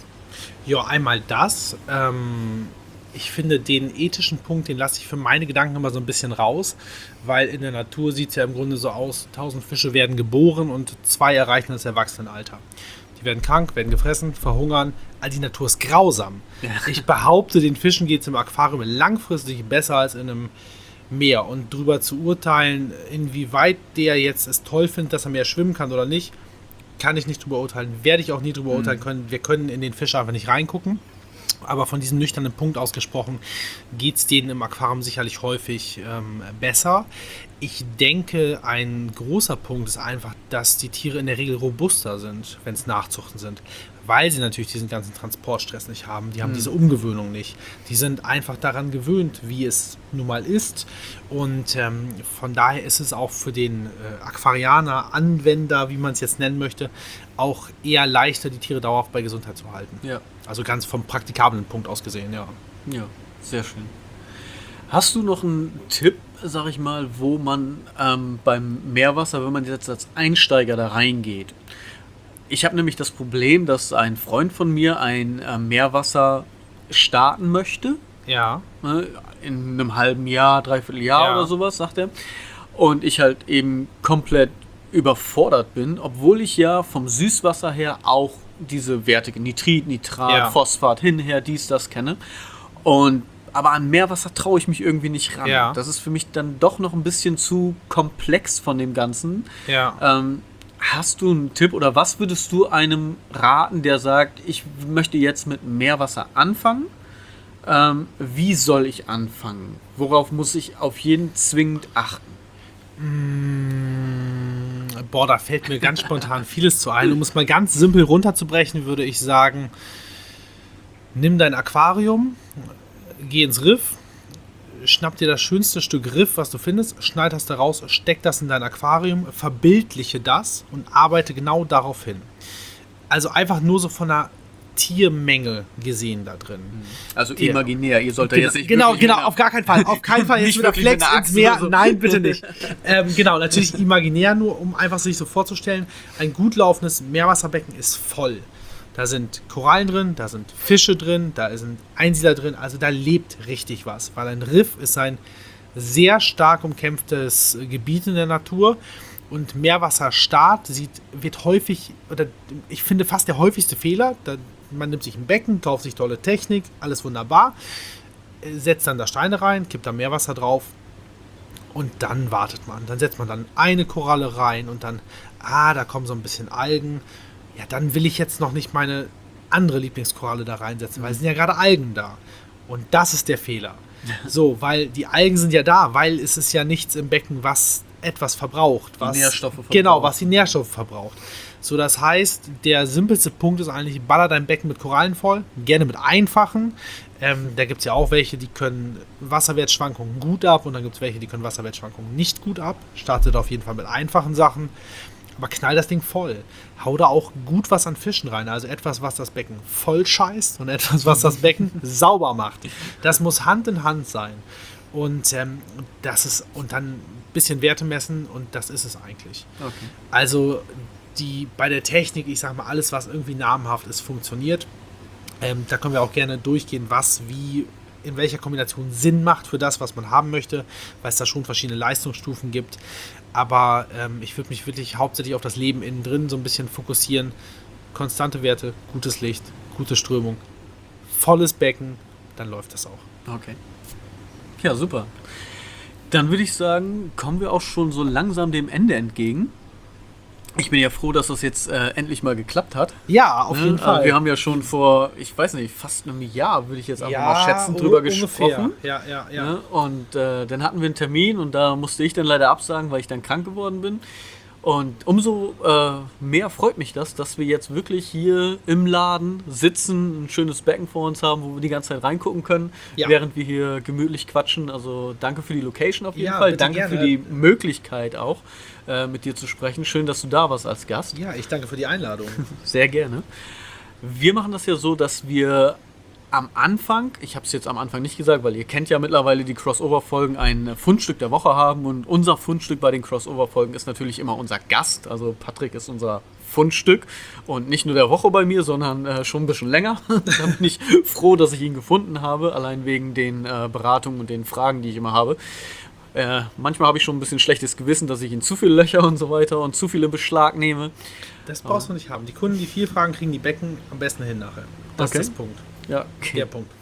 Ja, einmal das. Ähm, ich finde, den ethischen Punkt, den lasse ich für meine Gedanken immer so ein bisschen raus, weil in der Natur sieht es ja im Grunde so aus, tausend Fische werden geboren und zwei erreichen das Erwachsenenalter. Die werden krank, werden gefressen, verhungern. All die Natur ist grausam. Ja. Ich behaupte, den Fischen geht es im Aquarium langfristig besser als in einem Meer. Und darüber zu urteilen, inwieweit der jetzt es toll findet, dass er mehr schwimmen kann oder nicht, kann ich nicht drüber urteilen, werde ich auch nie drüber mhm. urteilen können. Wir können in den Fisch einfach nicht reingucken. Aber von diesem nüchternen Punkt ausgesprochen geht es denen im Aquarium sicherlich häufig ähm, besser. Ich denke, ein großer Punkt ist einfach, dass die Tiere in der Regel robuster sind, wenn es Nachzuchten sind. Weil sie natürlich diesen ganzen Transportstress nicht haben. Die haben mhm. diese Umgewöhnung nicht. Die sind einfach daran gewöhnt, wie es nun mal ist. Und ähm, von daher ist es auch für den äh, Aquarianer, Anwender, wie man es jetzt nennen möchte, auch eher leichter, die Tiere dauerhaft bei Gesundheit zu halten. Ja. Also ganz vom praktikablen Punkt aus gesehen, ja. Ja, sehr schön. Hast du noch einen Tipp, sag ich mal, wo man ähm, beim Meerwasser, wenn man jetzt als Einsteiger da reingeht? Ich habe nämlich das Problem, dass ein Freund von mir ein äh, Meerwasser starten möchte. Ja. Ne, in einem halben Jahr, dreiviertel Jahr ja. oder sowas, sagt er. Und ich halt eben komplett überfordert bin, obwohl ich ja vom Süßwasser her auch diese Werte, Nitrit, Nitrat, ja. Phosphat, hinher, dies, das kenne. Und aber an Meerwasser traue ich mich irgendwie nicht ran. Ja. Das ist für mich dann doch noch ein bisschen zu komplex von dem Ganzen. Ja. Ähm, hast du einen Tipp oder was würdest du einem raten, der sagt, ich möchte jetzt mit Meerwasser anfangen? Ähm, wie soll ich anfangen? Worauf muss ich auf jeden zwingend achten? Mmh, boah, da fällt mir ganz spontan vieles zu ein. Um es mal ganz simpel runterzubrechen, würde ich sagen, nimm dein Aquarium, geh ins Riff, schnapp dir das schönste Stück Riff, was du findest, schneid das da raus, steck das in dein Aquarium, verbildliche das und arbeite genau darauf hin. Also einfach nur so von einer Tiermenge gesehen da drin. Also Die, imaginär, ihr solltet genau, jetzt nicht Genau, genau, auf gar keinen Fall. Auf keinen Fall jetzt wieder Flex ins Meer. So. Nein, bitte nicht. ähm, genau, natürlich imaginär, nur um einfach sich so vorzustellen, ein gut laufendes Meerwasserbecken ist voll. Da sind Korallen drin, da sind Fische drin, da sind Einsiedler drin, also da lebt richtig was, weil ein Riff ist ein sehr stark umkämpftes Gebiet in der Natur und Meerwasserstart sieht, wird häufig, oder ich finde fast der häufigste Fehler, da, man nimmt sich ein Becken, kauft sich tolle Technik, alles wunderbar, setzt dann da Steine rein, kippt da Meerwasser drauf und dann wartet man, dann setzt man dann eine Koralle rein und dann, ah, da kommen so ein bisschen Algen. Ja, dann will ich jetzt noch nicht meine andere Lieblingskoralle da reinsetzen, weil es sind ja gerade Algen da. Und das ist der Fehler. So, weil die Algen sind ja da, weil es ist ja nichts im Becken, was etwas verbraucht. Was, die Nährstoffe verbraucht. Genau, was die Nährstoffe verbraucht. So, das heißt, der simpelste Punkt ist eigentlich, baller dein Becken mit Korallen voll, gerne mit einfachen. Ähm, da gibt es ja auch welche, die können Wasserwertschwankungen gut ab und dann gibt es welche, die können Wasserwertschwankungen nicht gut ab. Startet auf jeden Fall mit einfachen Sachen, aber knall das Ding voll. Hau da auch gut was an Fischen rein, also etwas, was das Becken voll scheißt und etwas, was das Becken sauber macht. Das muss Hand in Hand sein. Und ähm, das ist, und dann ein bisschen Werte messen und das ist es eigentlich. Okay. Also die bei der Technik, ich sag mal, alles, was irgendwie namenhaft ist, funktioniert. Ähm, da können wir auch gerne durchgehen, was wie in welcher Kombination Sinn macht für das, was man haben möchte, weil es da schon verschiedene Leistungsstufen gibt. Aber ähm, ich würde mich wirklich hauptsächlich auf das Leben innen drin so ein bisschen fokussieren. Konstante Werte, gutes Licht, gute Strömung, volles Becken, dann läuft das auch. Okay. Ja, super. Dann würde ich sagen, kommen wir auch schon so langsam dem Ende entgegen. Ich bin ja froh, dass das jetzt äh, endlich mal geklappt hat. Ja, auf ne? jeden Fall. Also wir haben ja schon vor, ich weiß nicht, fast einem Jahr, würde ich jetzt einfach ja, mal schätzen, drüber ungefähr. gesprochen. Ja, ja, ja. Ne? Und äh, dann hatten wir einen Termin und da musste ich dann leider absagen, weil ich dann krank geworden bin. Und umso äh, mehr freut mich das, dass wir jetzt wirklich hier im Laden sitzen, ein schönes Becken vor uns haben, wo wir die ganze Zeit reingucken können, Ja. während wir hier gemütlich quatschen. Also danke für die Location auf jeden Ja, Fall. bitte Danke gerne. für die Möglichkeit auch, äh, mit dir zu sprechen. Schön, dass du da warst als Gast. Ja, ich danke für die Einladung. Sehr gerne. Wir machen das ja so, dass wir am Anfang, ich habe es jetzt am Anfang nicht gesagt, weil ihr kennt ja mittlerweile die Crossover-Folgen, ein Fundstück der Woche haben und unser Fundstück bei den Crossover-Folgen ist natürlich immer unser Gast, also Patrick ist unser Fundstück und nicht nur der Woche bei mir, sondern äh, schon ein bisschen länger. Da bin ich froh, dass ich ihn gefunden habe, allein wegen den äh, Beratungen und den Fragen, die ich immer habe. Äh, manchmal habe ich schon ein bisschen schlechtes Gewissen, dass ich ihn zu viele Löcher und so weiter und zu viele Beschlag nehme. Das brauchst du nicht haben. Die Kunden, die viel fragen, kriegen die Becken am besten hin nachher. Das Okay. ist das Punkt. Ja, okay. Der Punkt.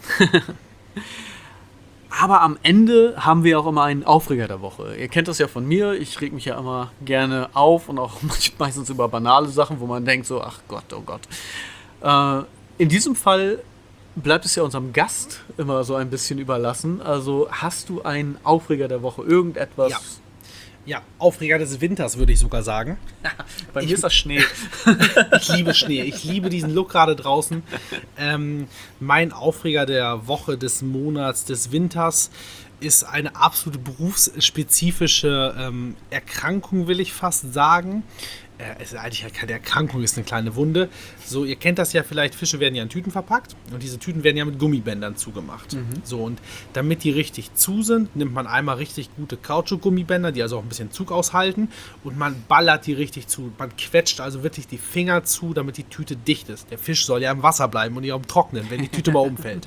Aber am Ende haben wir auch immer einen Aufreger der Woche. Ihr kennt das ja von mir. Ich reg mich ja immer gerne auf und auch meistens über banale Sachen, wo man denkt so, ach Gott, oh Gott. Äh, in diesem Fall bleibt es ja unserem Gast immer so ein bisschen überlassen. Also hast du einen Aufreger der Woche? Irgendetwas? Ja. Ja, Aufreger des Winters, würde ich sogar sagen. Bei mir Ich- ist das Schnee. Ich liebe Schnee. Ich liebe diesen Look gerade draußen. Ähm, mein Aufreger der Woche, des Monats, des Winters ist eine absolute berufsspezifische ähm, Erkrankung, will ich fast sagen. Äh, es ist eigentlich ja keine Erkrankung, ist eine kleine Wunde. So, ihr kennt das ja vielleicht, Fische werden ja in Tüten verpackt und diese Tüten werden ja mit Gummibändern zugemacht. So, und damit die richtig zu sind, nimmt man einmal richtig gute Kautschuk-Gummibänder, die also auch ein bisschen Zug aushalten und man ballert die richtig zu. Man quetscht also wirklich die Finger zu, damit die Tüte dicht ist. Der Fisch soll ja im Wasser bleiben und nicht am Trocknen, wenn die Tüte mal umfällt.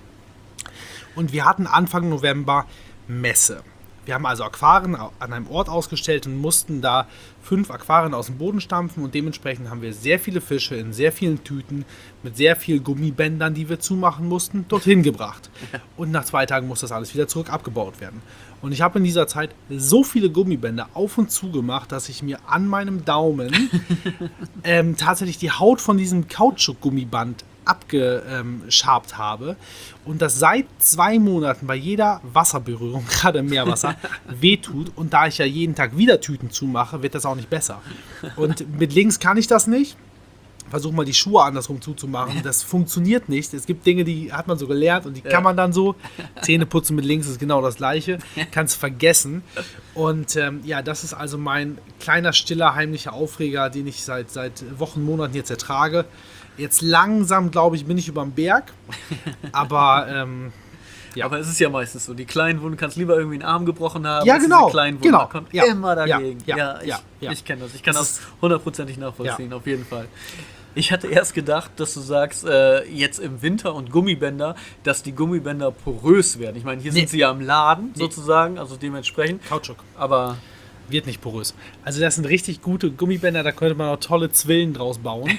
Und wir hatten Anfang November Messe. Wir haben also Aquarien an einem Ort ausgestellt und mussten da fünf Aquarien aus dem Boden stampfen und dementsprechend haben wir sehr viele Fische in sehr vielen Tüten mit sehr vielen Gummibändern, die wir zumachen mussten, dorthin gebracht. Und nach zwei Tagen muss das alles wieder zurück abgebaut werden. Und ich habe in dieser Zeit so viele Gummibänder auf und zu gemacht, dass ich mir an meinem Daumen ähm, tatsächlich die Haut von diesem Kautschuk-Gummiband abgeschabt habe und das seit zwei Monaten bei jeder Wasserberührung, gerade im Meerwasser, wehtut. Und da ich ja jeden Tag wieder Tüten zumache, wird das auch nicht besser. Und mit links kann ich das nicht. Versuch mal die Schuhe andersrum zuzumachen. Das funktioniert nicht. Es gibt Dinge, die hat man so gelernt und die kann man dann so. Zähne putzen mit links ist genau das Gleiche. Kannst vergessen. Und ähm, ja, das ist also mein kleiner, stiller, heimlicher Aufreger, den ich seit, seit Wochen, Monaten jetzt ertrage. Jetzt langsam, glaube ich, bin ich überm Berg. Aber ähm, ja. Aber es ist ja meistens so, die kleinen Wunden kannst lieber irgendwie einen Arm gebrochen haben. Ja, als genau, Diese kleinen Wunden, genau, da kommt ja, immer dagegen. ja, Ja, ja, ich, ja, ja. ich kenne das. Ich kann Das das hundertprozentig nachvollziehen, auf jeden Fall. Ich hatte erst gedacht, dass du sagst, äh, jetzt im Winter und Gummibänder, dass die Gummibänder porös werden. Ich meine, hier Nee. sind sie ja im Laden Nee. sozusagen, also dementsprechend. Kautschuk. Aber wird nicht porös. Also das sind richtig gute Gummibänder, da könnte man auch tolle Zwillen draus bauen.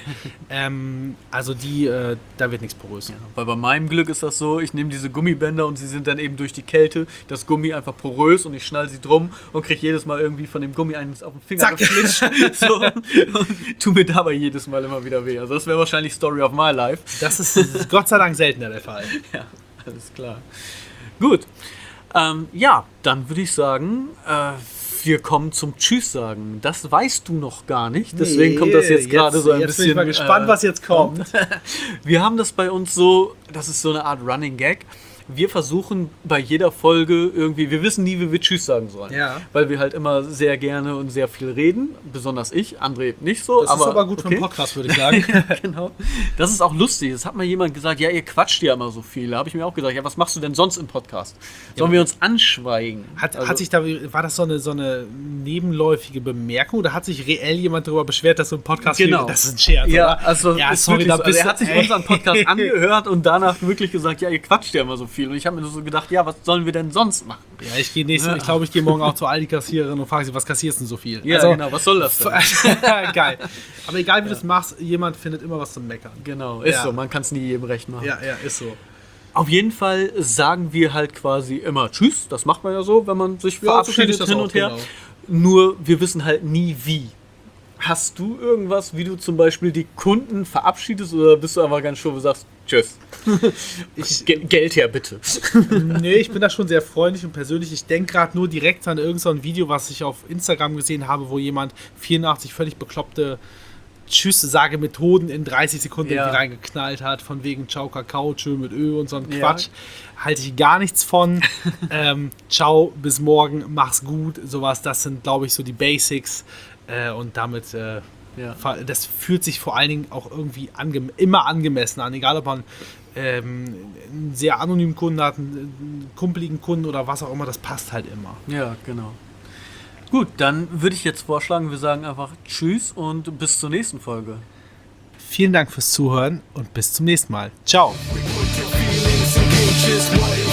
ähm, also die, äh, da wird nichts porös. Ja, weil bei meinem Glück ist das so, ich nehme diese Gummibänder und sie sind dann eben durch die Kälte, das Gummi einfach porös und ich schnall sie drum und kriege jedes Mal irgendwie von dem Gummi eins auf den Finger Zack. geflitscht. So, und tu mir dabei jedes Mal immer wieder weh. Also das wäre wahrscheinlich Story of my life. Das ist Gott sei Dank seltener der Fall. Ja, alles klar. Gut. Ähm, ja, dann würde ich sagen, äh, wir kommen zum Tschüss sagen. Das weißt du noch gar nicht, deswegen Nee, kommt das jetzt gerade so ein jetzt bisschen... bin ich mal gespannt, äh, was jetzt kommt. Wir haben das bei uns so, das ist so eine Art Running Gag. Wir versuchen bei jeder Folge irgendwie, wir wissen nie, wie wir Tschüss sagen sollen. Ja. Weil wir halt immer sehr gerne und sehr viel reden. Besonders ich, André nicht so. Das aber, ist aber gut für okay. einen Podcast, würde ich sagen. Genau. Das ist auch lustig. Es hat mal jemand gesagt, ja, ihr quatscht ja immer so viel. Da habe ich mir auch gesagt, ja, was machst du denn sonst im Podcast? Sollen Ja. wir uns anschweigen? Hat, Also- hat sich da, war das so eine, so eine nebenläufige Bemerkung oder hat sich reell jemand darüber beschwert, dass du im Podcast Genau. viel- Das ist ein Scherz, Ja, oder? also, ja, ist sorry, wirklich da so. bist Also er hat du- sich unseren Podcast angehört und danach wirklich gesagt, ja, ihr quatscht ja immer so viel. Und ich habe mir so gedacht, ja, was sollen wir denn sonst machen? Ja, ich gehe nächste, ich glaube, ich gehe morgen auch zur Aldi-Kassiererin und frage sie, was kassierst du denn so viel? Ja, Also, genau, was soll das denn? Geil. Aber egal wie du es machst, jemand findet immer was zum Meckern. Genau, ist Ja. so, man kann es nie jedem recht machen. Ja, ja, ist so. Auf jeden Fall sagen wir halt quasi immer Tschüss, das macht man ja so, wenn man sich Ja, so kenn verabschiedet ich das hin auch, und her. genau. Nur wir wissen halt nie wie. Hast du irgendwas, wie du zum Beispiel die Kunden verabschiedest oder bist du einfach ganz stur und sagst Tschüss? Ich, Ge Geld her, bitte. nee, ich bin da schon sehr freundlich und persönlich. Ich denke gerade nur direkt an irgendein so Video, was ich auf Instagram gesehen habe, wo jemand vierundachtzig völlig bekloppte Tschüss-Sage-Methoden in dreißig Sekunden Ja. irgendwie reingeknallt hat, von wegen Ciao Kakao, Tschö mit Ö und so ein Ja. Quatsch. Halte ich gar nichts von. ähm, ciao, bis morgen, mach's gut, sowas. Das sind, glaube ich, so die Basics. Äh, und damit, äh, Ja. ver- das fühlt sich vor allen Dingen auch irgendwie angem immer angemessen an. Egal, ob man ähm, einen sehr anonymen Kunden hat, einen, einen kumpeligen Kunden oder was auch immer, das passt halt immer. Ja, genau. Gut, dann würde ich jetzt vorschlagen, wir sagen einfach Tschüss und bis zur nächsten Folge. Vielen Dank fürs Zuhören und bis zum nächsten Mal. Ciao. Feelings and just what